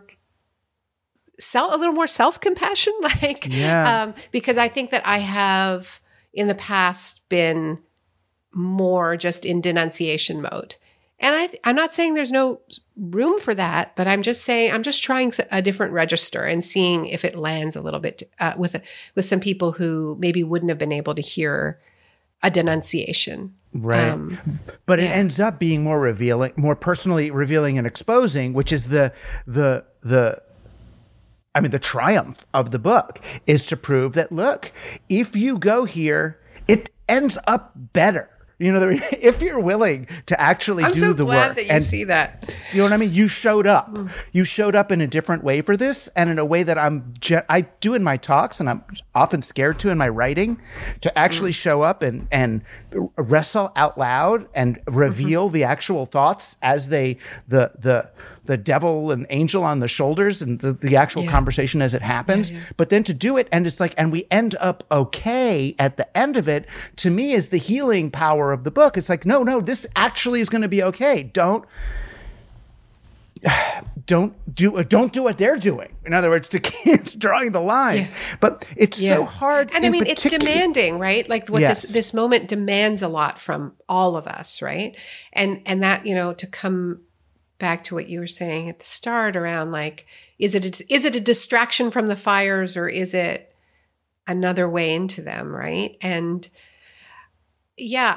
Speaker 5: little more self-compassion, because I think that I have in the past been more just in denunciation mode. And I'm not saying there's no room for that, but I'm just saying, I'm just trying a different register and seeing if it lands a little bit with some people who maybe wouldn't have been able to hear a denunciation.
Speaker 4: Right. But it ends up being more revealing, more personally revealing and exposing, which is the I mean, the triumph of the book is to prove that, look, if you go here, it ends up better. You know, if you're willing to actually do the work.
Speaker 5: I'm so glad that you see that.
Speaker 4: You know what I mean? You showed up. You showed up in a different way for this, and in a way that I do in my talks, and I'm often scared to in my writing, to actually show up and wrestle out loud and reveal the actual thoughts as the devil and angel on the shoulders and the actual conversation as it happens. But then to do it, and it's like, and we end up okay at the end of it, to me is the healing power of the book. It's like, no, this actually is going to be okay. Don't do what they're doing. In other words, to keep drawing the line. But it's so hard.
Speaker 5: And I mean, it's demanding, right? Like what this moment demands a lot from all of us, right? And that, you know, to come back to what you were saying at the start around, like, is it a distraction from the fires, or is it another way into them, right? And yeah,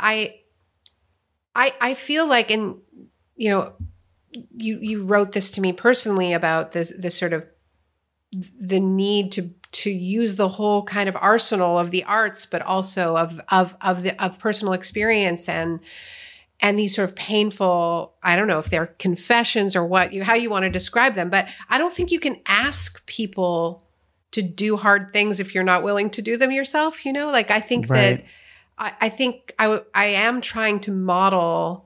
Speaker 5: I feel like, and you know, you wrote this to me personally about this sort of the need to use the whole kind of arsenal of the arts, but also of personal experience and these sort of painful, I don't know if they're confessions or how you want to describe them, but I don't think you can ask people to do hard things if you're not willing to do them yourself. You know, like I think that I think I am trying to model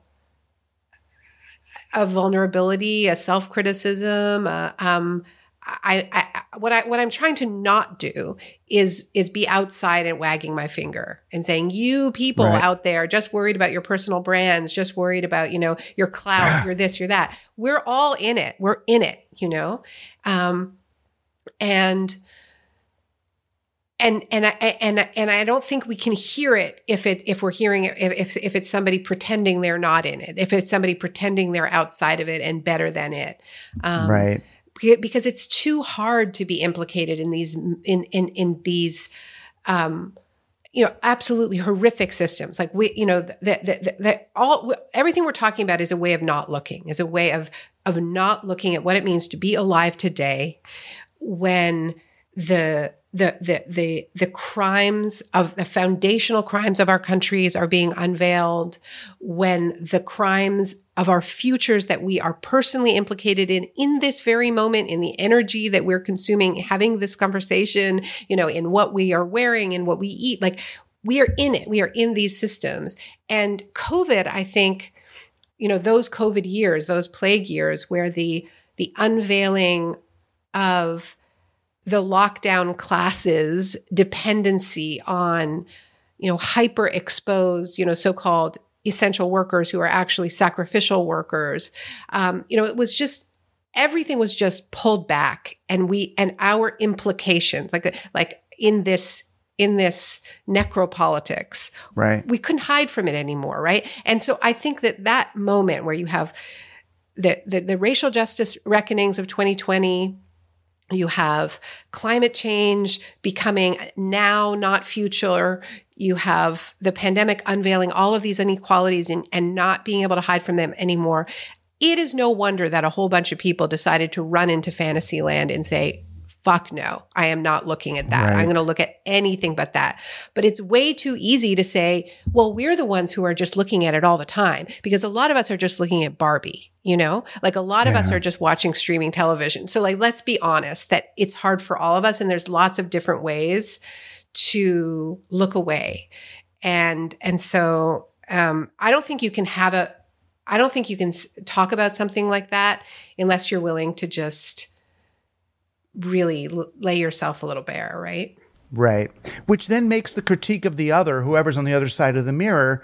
Speaker 5: a vulnerability, a self-criticism, what I'm trying to not do is be outside and wagging my finger and saying, you people out there just worried about your personal brands, just worried about, you know, your clout, your this, your that. We're all in it. We're in it, you know? And I don't think we can hear it if we're hearing it, if it's somebody pretending they're not in it, if it's somebody pretending they're outside of it and better than it.
Speaker 4: Right.
Speaker 5: Because it's too hard to be implicated in these you know, absolutely horrific systems. Like we, you know, everything we're talking about is a way of not looking, is a way of not looking at what it means to be alive today, when the crimes of the foundational crimes of our countries are being unveiled, when the crimes of our futures that we are personally implicated in this very moment, in the energy that we're consuming, having this conversation, you know, in what we are wearing and what we eat, like we are in it. We are in these systems. And COVID, I think, you know, those COVID years, those plague years where the unveiling of the lockdown classes dependency on, you know, hyper exposed, you know, so-called essential workers who are actually sacrificial workers. You know, it was just, everything was just pulled back, and our implications, like in this necropolitics,
Speaker 4: right? We
Speaker 5: couldn't hide from it anymore, right? And so I think that moment where you have the racial justice reckonings of 2020, you have climate change becoming now, not future. You have the pandemic unveiling all of these inequalities and not being able to hide from them anymore. It is no wonder that a whole bunch of people decided to run into fantasy land and say, fuck no, I am not looking at that. Right. I'm going to look at anything but that. But it's way too easy to say, well, we're the ones who are just looking at it all the time, because a lot of us are just looking at Barbie, you know, like a lot of us are just watching streaming television. So like, let's be honest that it's hard for all of us. And there's lots of different ways to look away. And so, I don't think you can talk about something like that unless you're willing to just really lay yourself a little bare, right?
Speaker 4: Right. Which then makes the critique of the other, whoever's on the other side of the mirror,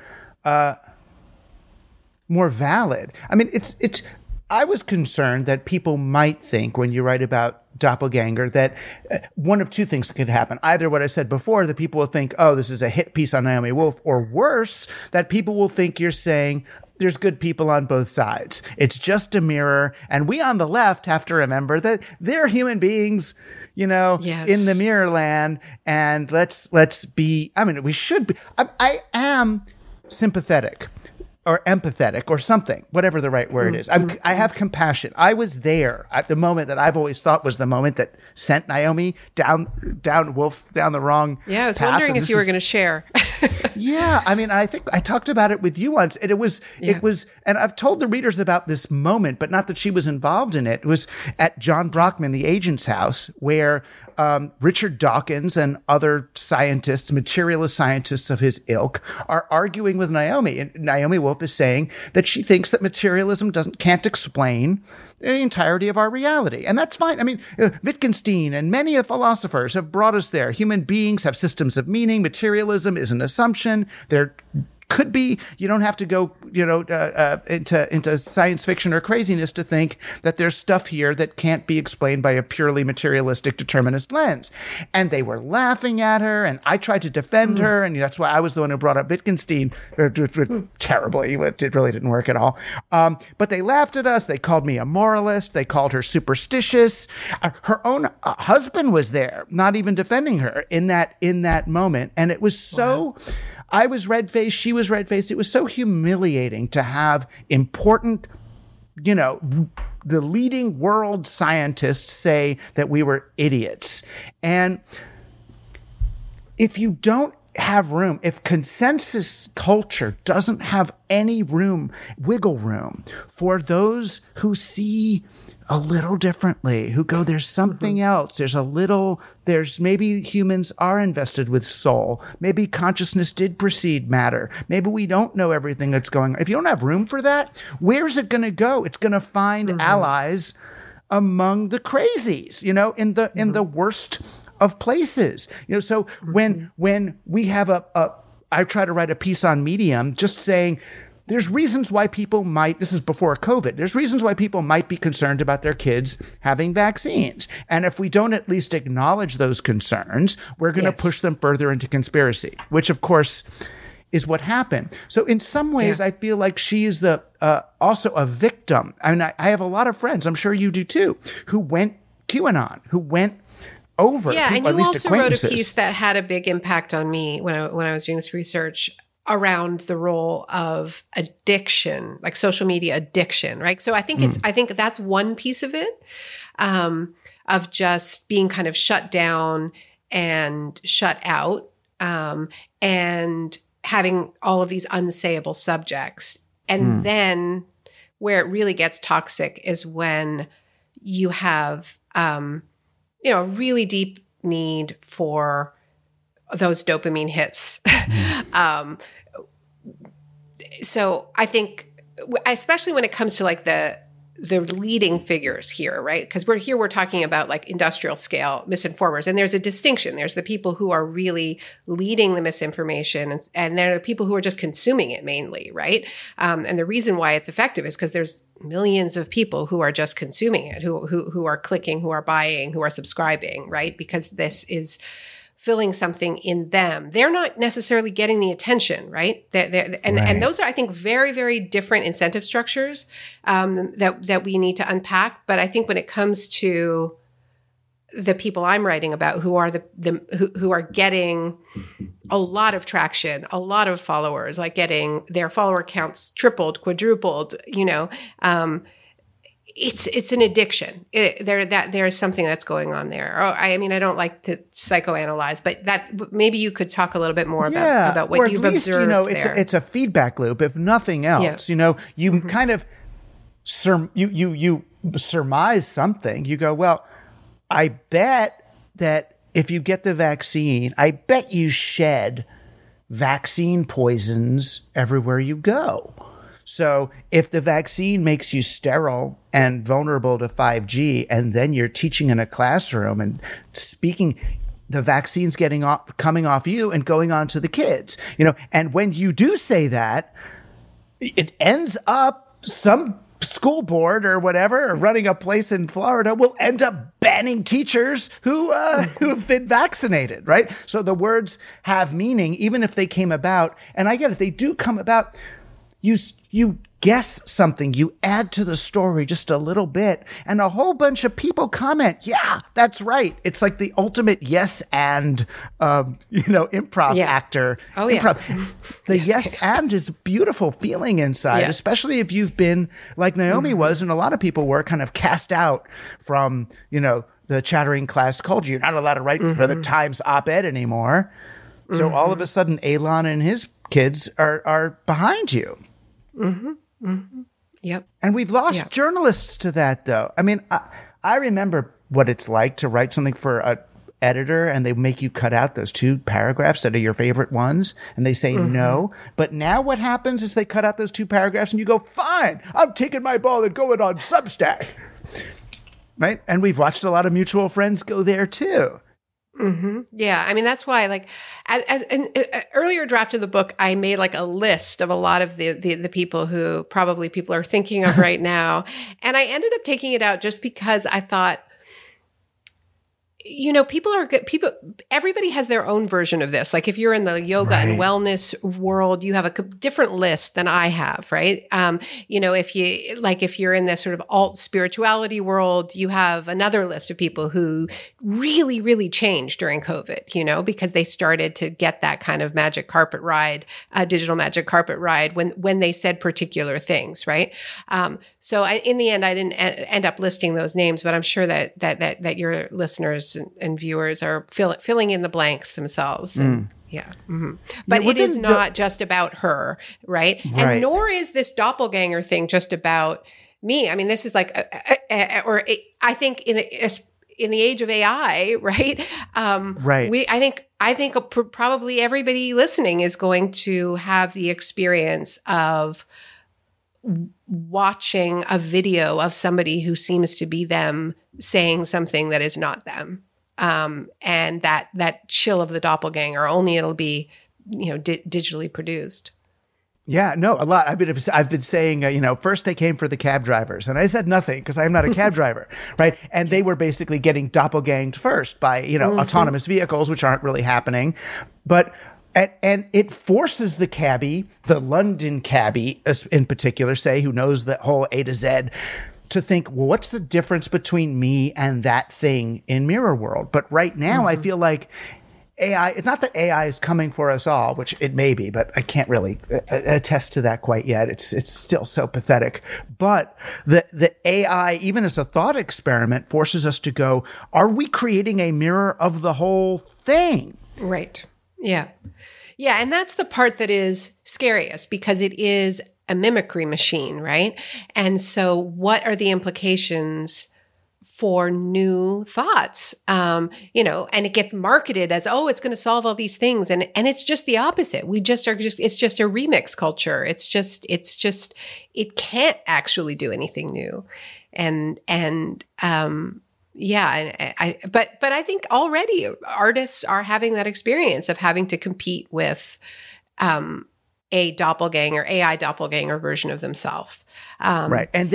Speaker 4: more valid. I mean, I was concerned that people might think, when you write about doppelganger, that one of two things could happen. Either what I said before, that people will think, oh, this is a hit piece on Naomi Wolf, or worse, that people will think you're saying there's good people on both sides. It's just a mirror. And we on the left have to remember that they're human beings, you know, in the mirror land. And let's be, I mean, we should be, I am sympathetic or empathetic or something, whatever the right word is. I have compassion. I was there at the moment that I've always thought was the moment that sent Naomi down the wrong path.
Speaker 5: Yeah, I was wondering if you were going to share.
Speaker 4: Yeah, I mean, I think I talked about it with you once. It was, and I've told the readers about this moment, but not that she was involved in it. It was at John Brockman, the agent's house, where Richard Dawkins and other scientists, materialist scientists of his ilk, are arguing with Naomi. And Naomi Wolf is saying that she thinks that materialism can't explain the entirety of our reality. And that's fine. I mean, Wittgenstein and many philosophers have brought us there. Human beings have systems of meaning. Materialism is an assumption. There could be, you don't have to go, into science fiction or craziness to think that there's stuff here that can't be explained by a purely materialistic determinist lens. And they were laughing at her, and I tried to defend her, and that's why I was the one who brought up Wittgenstein terribly. It really didn't work at all. But they laughed at us. They called me a moralist. They called her superstitious. Her own husband was there, not even defending her in that moment. And it was so... Wow. I was red-faced, she was red-faced. It was so humiliating to have important, the leading world scientists say that we were idiots. And if you don't have room, if consensus culture doesn't have any wiggle room for those who see a little differently, who go, there's something else. There's maybe humans are invested with soul. Maybe consciousness did precede matter. Maybe we don't know everything that's going on. If you don't have room for that, where's it going to go? It's going to find allies among the crazies, in the worst of places. So when we have I try to write a piece on Medium just saying, there's reasons why people this is before COVID, there's reasons why people might be concerned about their kids having vaccines. And if we don't at least acknowledge those concerns, we're going to push them further into conspiracy, which of course is what happened. So in some ways, I feel like she is also a victim. I mean, I have a lot of friends, I'm sure you do too, who went QAnon, who went over.
Speaker 5: Yeah, and you also wrote a piece that had a big impact on me when I was doing this research around the role of addiction, like social media addiction, right? So I think that's one piece of it, of just being kind of shut down and shut out, and having all of these unsayable subjects. And then where it really gets toxic is when you have, a really deep need for those dopamine hits. So I think, especially when it comes to like the leading figures here, right? Because we're talking about like industrial scale misinformers, and there's a distinction. There's the people who are really leading the misinformation, and there are the people who are just consuming it mainly, right? And the reason why it's effective is because there's millions of people who are just consuming it, who are clicking, who are buying, who are subscribing, right? Because this is filling something in them. They're not necessarily getting the attention, right? And those are, I think, very, very different incentive structures that we need to unpack. But I think when it comes to the people I'm writing about, who are who are getting a lot of traction, a lot of followers, like getting their follower counts tripled, quadrupled, it's an addiction. There is something that's going on there. I don't like to psychoanalyze, but maybe you could talk a little bit more about what you've observed there.
Speaker 4: It's a feedback loop, if nothing else. You kind of you surmise something. You go, well, I bet that if you get the vaccine, I bet you shed vaccine poisons everywhere you go. So if the vaccine makes you sterile and vulnerable to 5G, and then you're teaching in a classroom and speaking, the vaccine's coming off you and going on to the kids, and when you do say that, it ends up some school board or whatever, or running a place in Florida, will end up banning teachers who have been vaccinated, right? So the words have meaning, even if they came about, and I get it, they do come about you guess something, you add to the story just a little bit, and a whole bunch of people comment, yeah, that's right. It's like the ultimate yes and, improv actor.
Speaker 5: Oh,
Speaker 4: improv.
Speaker 5: yeah.
Speaker 4: The yes and is a beautiful feeling inside, especially if you've been, like Naomi was, and a lot of people were, kind of cast out from, the chattering class culture. You're not allowed to write for the Times op-ed anymore. So all of a sudden, Elon and his kids are behind you.
Speaker 5: Yep.
Speaker 4: And we've lost journalists to that, though. I mean, I remember what it's like to write something for an editor and they make you cut out those 2 paragraphs that are your favorite ones and they say no. But now what happens is they cut out those 2 paragraphs and you go, fine, I'm taking my ball and going on Substack. Right? And we've watched a lot of mutual friends go there, too.
Speaker 5: Yeah. I mean, that's why, like, as an earlier draft of the book, I made like a list of a lot of the people who probably people are thinking of right now. And I ended up taking it out just because I thought, people are good. Everybody has their own version of this. Like if you're in the yoga and wellness world, you have a different list than I have, right? If you're in this sort of alt spirituality world, you have another list of people who really, really changed during COVID, because they started to get that kind of magic carpet ride, digital magic carpet ride when they said particular things, right? So in the end, I didn't end up listing those names, but I'm sure that your listeners and viewers are filling in the blanks themselves. And, But it is not just about her, right? And nor is this doppelganger thing just about me. I mean, this is like, I think in the age of AI, right? I think probably everybody listening is going to have the experience of watching a video of somebody who seems to be them saying something that is not them. And that chill of the doppelganger, only it'll be, digitally produced.
Speaker 4: Yeah, no, a lot. I've been saying, first they came for the cab drivers, and I said nothing because I'm not a cab driver, right? And they were basically getting doppelganged first by, autonomous vehicles, which aren't really happening. But and it forces the cabbie, the London cabbie in particular, who knows the whole A to Z, to think, well, what's the difference between me and that thing in Mirror World? But right now, I feel like AI, it's not that AI is coming for us all, which it may be, but I can't really attest to that quite yet. It's still so pathetic. But the AI, even as a thought experiment, forces us to go, are we creating a mirror of the whole thing?
Speaker 5: Right. Yeah. Yeah. And that's the part that is scariest because it is a mimicry machine, right? And so what are the implications for new thoughts? And it gets marketed as, it's going to solve all these things. And it's just the opposite. It's just a remix culture. It can't actually do anything new. But I think already artists are having that experience of having to compete with, a doppelganger, AI doppelganger version of themselves.
Speaker 4: Right. And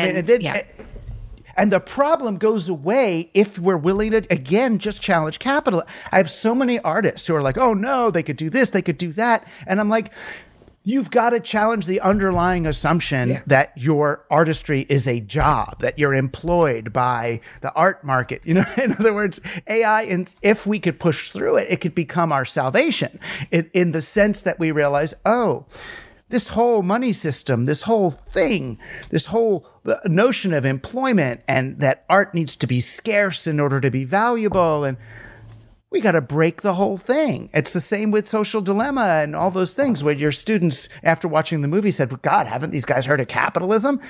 Speaker 4: the problem goes away if we're willing to, again, just challenge capital. I have so many artists who are like, oh no, they could do this, they could do that. And I'm like, you've got to challenge the underlying assumption that your artistry is a job, that you're employed by the art market. In other words, AI, and if we could push through it, it could become our salvation in the sense that we realize, this whole money system, this whole thing, this whole notion of employment and that art needs to be scarce in order to be valuable. And we got to break the whole thing. It's the same with Social Dilemma and all those things where your students, after watching the movie, said, well, God, haven't these guys heard of capitalism?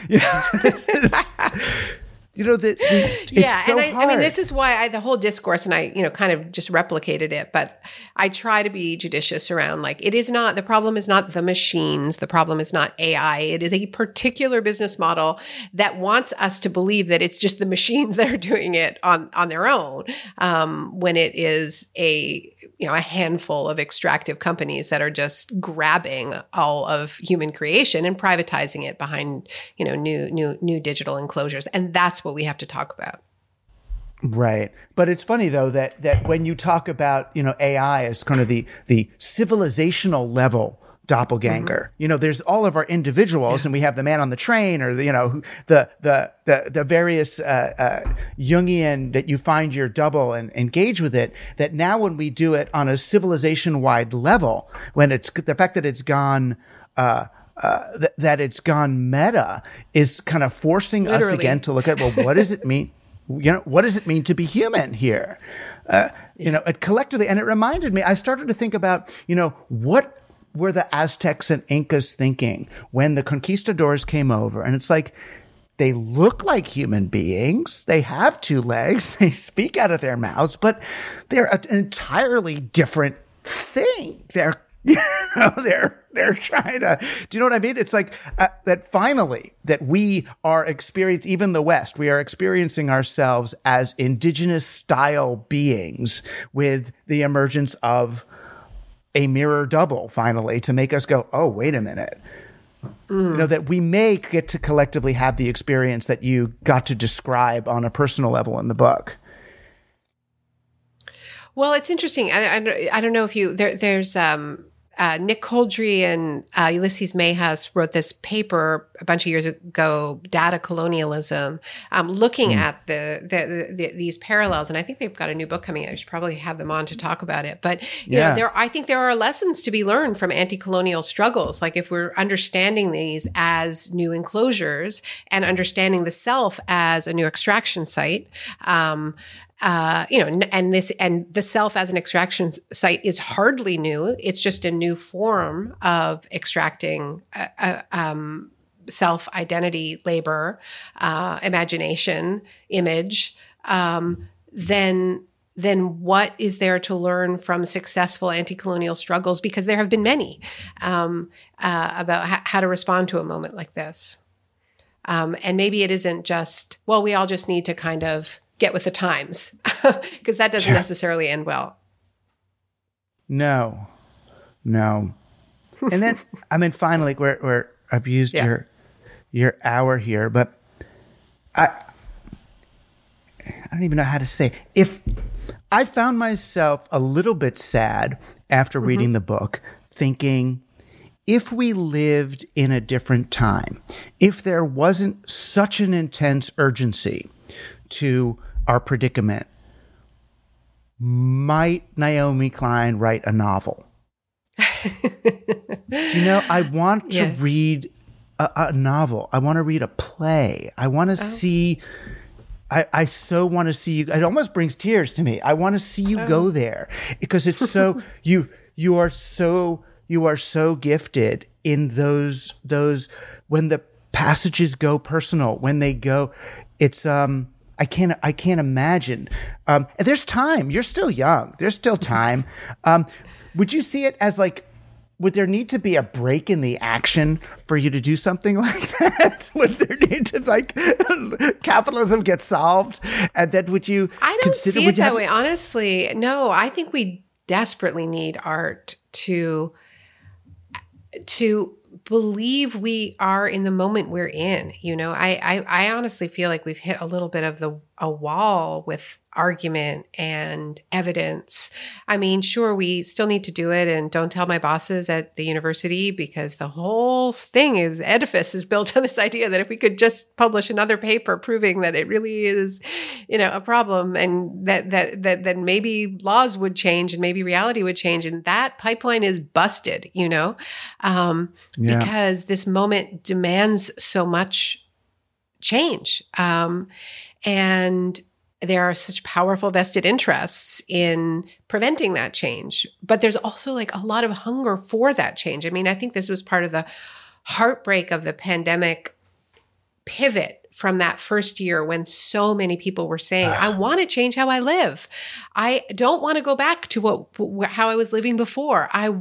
Speaker 4: It's so hard.
Speaker 5: I mean, this is why the whole discourse, and I, kind of just replicated it, but I try to be judicious around, like, the problem is not the machines. The problem is not AI. It is a particular business model that wants us to believe that it's just the machines that are doing it on their own, when it is a handful of extractive companies that are just grabbing all of human creation and privatizing it behind, new digital enclosures. And that's what we have to talk about.
Speaker 4: Right. But it's funny, though, that when you talk about, AI as kind of the civilizational level doppelganger. There's all of our individuals, and we have the man on the train, or the various Jungian that you find your double and engage with it. That now, when we do it on a civilization-wide level, when it's the fact that it's gone. That it's gone meta is kind of forcing us again to look at, well, what does it mean? What does it mean to be human here? Collectively, and it reminded me. I started to think about, what were the Aztecs and Incas thinking when the conquistadors came over? And it's like, they look like human beings. They have two legs. They speak out of their mouths, but they're an entirely different thing. They're trying to, do you know what I mean? It's like that finally that we are experiencing, even the West, we are experiencing ourselves as indigenous style beings with the emergence of a mirror double finally to make us go, oh, wait a minute. That we may get to collectively have the experience that you got to describe on a personal level in the book.
Speaker 5: Well, it's interesting. I don't know if there's Nick Coldry and Ulysses Mayhas wrote this paper a bunch of years ago, Data Colonialism, looking at these parallels. And I think they've got a new book coming out. I should probably have them on to talk about it. But I think there are lessons to be learned from anti-colonial struggles. Like if we're understanding these as new enclosures and understanding the self as a new extraction site, and the self as an extraction site is hardly new. It's just a new form of extracting self, identity, labor, imagination, image. Then what is there to learn from successful anti-colonial struggles? Because there have been many about how to respond to a moment like this. And maybe it isn't just, well, we all just need to kind of get with the times, because that doesn't necessarily end well.
Speaker 4: No. And then, finally, where I've used your hour here, but I don't even know how to say. If I found myself a little bit sad after reading the book, thinking, if we lived in a different time, if there wasn't such an intense urgency to our predicament, might Naomi Klein write a novel? I want to read a novel. I want to read a play. I want to see. I so want to see you. It almost brings tears to me. I want to see you go there, because it's so you are so gifted in those when the passages go personal, when they go, it's I can't imagine. There's time. You're still young. There's still time. Would you see it as like, would there need to be a break in the action for you to do something like that? Would there need to, like, capitalism get solved? And then would you
Speaker 5: I don't see it that way, honestly. No, I think we desperately need art to believe we are in the moment we're in. I honestly feel like we've hit a little bit of a wall with argument and evidence. I mean, sure, we still need to do it, and don't tell my bosses at the university, because the whole edifice is built on this idea that if we could just publish another paper proving that it really is, a problem, and that maybe laws would change and maybe reality would change, and that pipeline is busted, because this moment demands so much change. And there are such powerful vested interests in preventing that change. But there's also like a lot of hunger for that change. I mean, I think this was part of the heartbreak of the pandemic pivot from that first year, when so many people were saying, I want to change how I live. I don't want to go back to how I was living before. I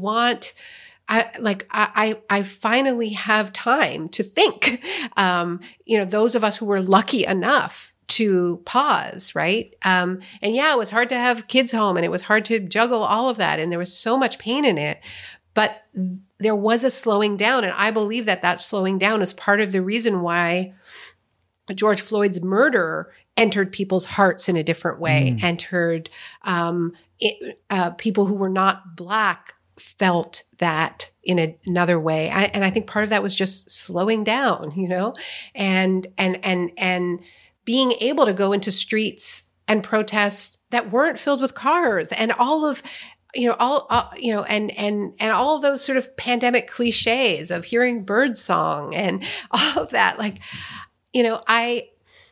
Speaker 5: finally have time to think. Those of us who were lucky enough to pause, right? And it was hard to have kids home, and it was hard to juggle all of that. And there was so much pain in it, but there was a slowing down. And I believe that slowing down is part of the reason why George Floyd's murder entered people's hearts in a different way, entered people who were not Black felt that in another way. And I think part of that was just slowing down, and being able to go into streets and protest that weren't filled with cars, and all of, and all of those sort of pandemic cliches of hearing bird song and all of that. Like, I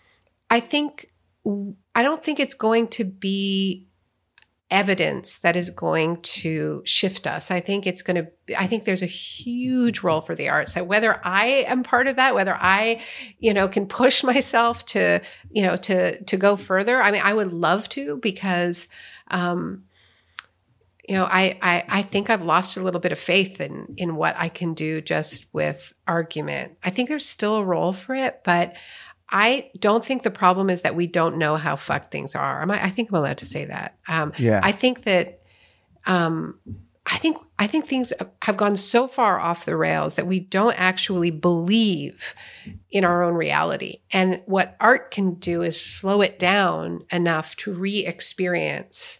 Speaker 5: don't think it's going to be evidence that is going to shift us. I think there's a huge role for the arts. So whether I am part of that, whether I, can push myself to go further. I mean, I would love to, because, I think I've lost a little bit of faith in what I can do just with argument. I think there's still a role for it, but I don't think the problem is that we don't know how fucked things are. I think I'm allowed to say that. I think that, I think things have gone so far off the rails that we don't actually believe in our own reality. And what art can do is slow it down enough to re-experience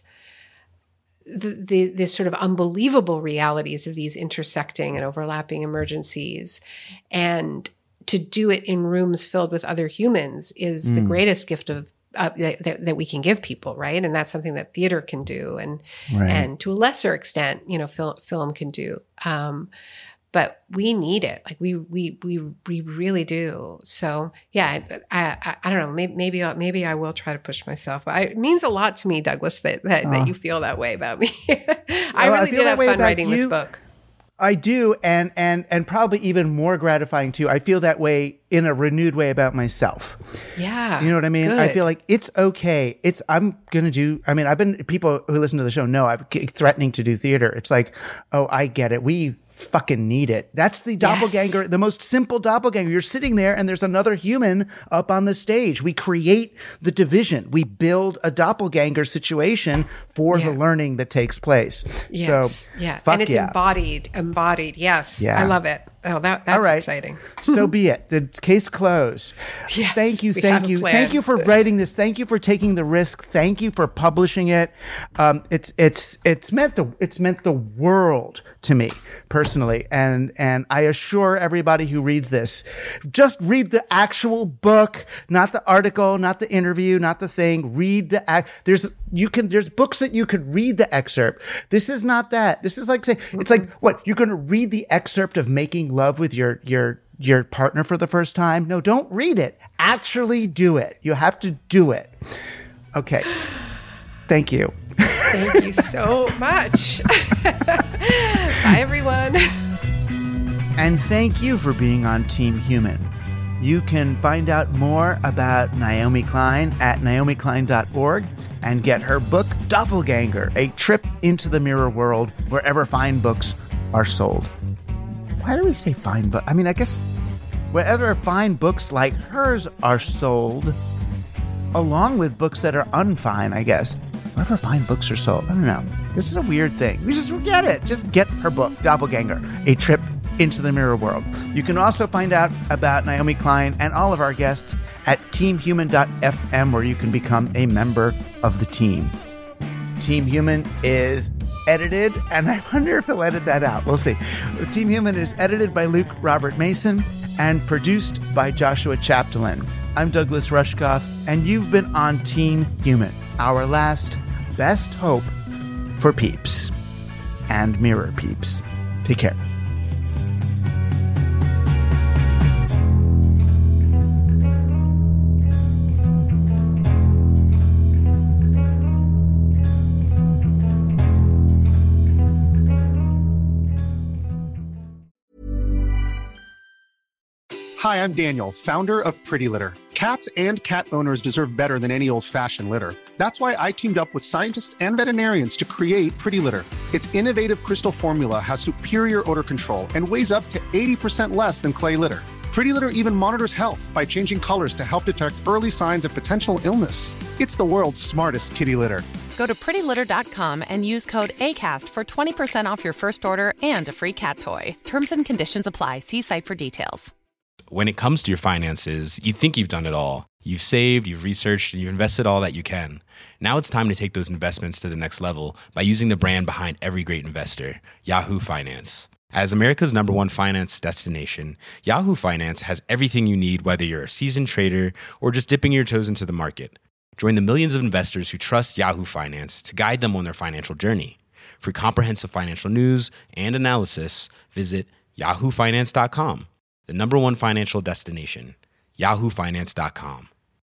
Speaker 5: the sort of unbelievable realities of these intersecting and overlapping emergencies. And to do it in rooms filled with other humans is the greatest gift of that we can give people, right? And that's something that theater can do, and to a lesser extent, film can do. But we need it, like we really do. So yeah, I don't know. Maybe I will try to push myself. It means a lot to me, Douglas, that you feel that way about me. I really did have fun writing this book.
Speaker 4: I do, and probably even more gratifying too. I feel that way in a renewed way about myself.
Speaker 5: Yeah.
Speaker 4: You know what I mean?
Speaker 5: Good.
Speaker 4: I feel like it's okay. I've been, people who listen to the show know I'm threatening to do theater. It's like, oh, I get it. We fucking need it. That's the doppelganger, the most simple doppelganger. You're sitting there and there's another human up on the stage. We create the division. We build a doppelganger situation for the learning that takes place.
Speaker 5: Yes.
Speaker 4: So,
Speaker 5: and it's embodied. Yes.
Speaker 4: Yeah.
Speaker 5: I love it. Oh, that's
Speaker 4: all right.
Speaker 5: Exciting.
Speaker 4: So be it. The case closed.
Speaker 5: Yes,
Speaker 4: thank you.
Speaker 5: plan.
Speaker 4: Thank you for writing this. Thank you for taking the risk. Thank you for publishing it. It's meant the world to me personally, and I assure everybody who reads this, just read the actual book, not the article, not the interview, not the thing. Read the there's books that you could read the excerpt. This is not that. This is like saying it's like what you're going to read the excerpt of Making Love with your partner for the first time. No, don't read it. Actually do it. You have to do it. Okay. Thank you.
Speaker 5: Thank you so much. Bye, everyone.
Speaker 4: And thank you for being on Team Human. You can find out more about Naomi Klein at naomiklein.org and get her book, Doppelganger, A Trip into the Mirror World, wherever fine books are sold. Why do we say fine book? I mean, I guess wherever fine books like hers are sold, along with books that are unfine, I guess. Wherever fine books are sold. I don't know. This is a weird thing. We just get it. Just get her book, Doppelganger, A Trip into the Mirror World. You can also find out about Naomi Klein and all of our guests at teamhuman.fm, where you can become a member of the team. Team Human is edited, and I wonder if he'll edit that out. We'll see. Team Human is edited by Luke Robert Mason and produced by Joshua Chapdelaine. I'm Douglas Rushkoff, and you've been on Team Human, our last best hope for peeps and mirror peeps. Take care.
Speaker 1: Hi, I'm Daniel, founder of Pretty Litter. Cats and cat owners deserve better than any old-fashioned litter. That's why I teamed up with scientists and veterinarians to create Pretty Litter. Its innovative crystal formula has superior odor control and weighs up to 80% less than clay litter. Pretty Litter even monitors health by changing colors to help detect early signs of potential illness. It's the world's smartest kitty litter.
Speaker 2: Go to prettylitter.com and use code ACAST for 20% off your first order and a free cat toy. Terms and conditions apply. See site for details.
Speaker 10: When it comes to your finances, you think you've done it all. You've saved, you've researched, and you've invested all that you can. Now it's time to take those investments to the next level by using the brand behind every great investor, Yahoo Finance. As America's #1 finance destination, Yahoo Finance has everything you need, whether you're a seasoned trader or just dipping your toes into the market. Join the millions of investors who trust Yahoo Finance to guide them on their financial journey. For comprehensive financial news and analysis, visit yahoofinance.com, the #1 financial destination, yahoofinance.com.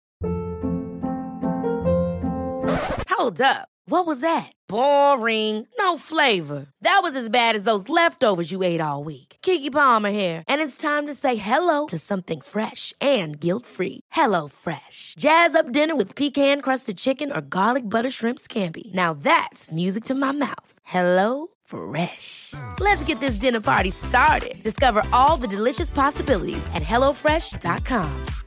Speaker 11: Hold up. What was that? Boring. No flavor. That was as bad as those leftovers you ate all week. Keke Palmer here, and it's time to say hello to something fresh and guilt-free. HelloFresh. Jazz up dinner with pecan-crusted chicken or garlic butter shrimp scampi. Now that's music to my mouth. HelloFresh. Let's get this dinner party started. Discover all the delicious possibilities at HelloFresh.com.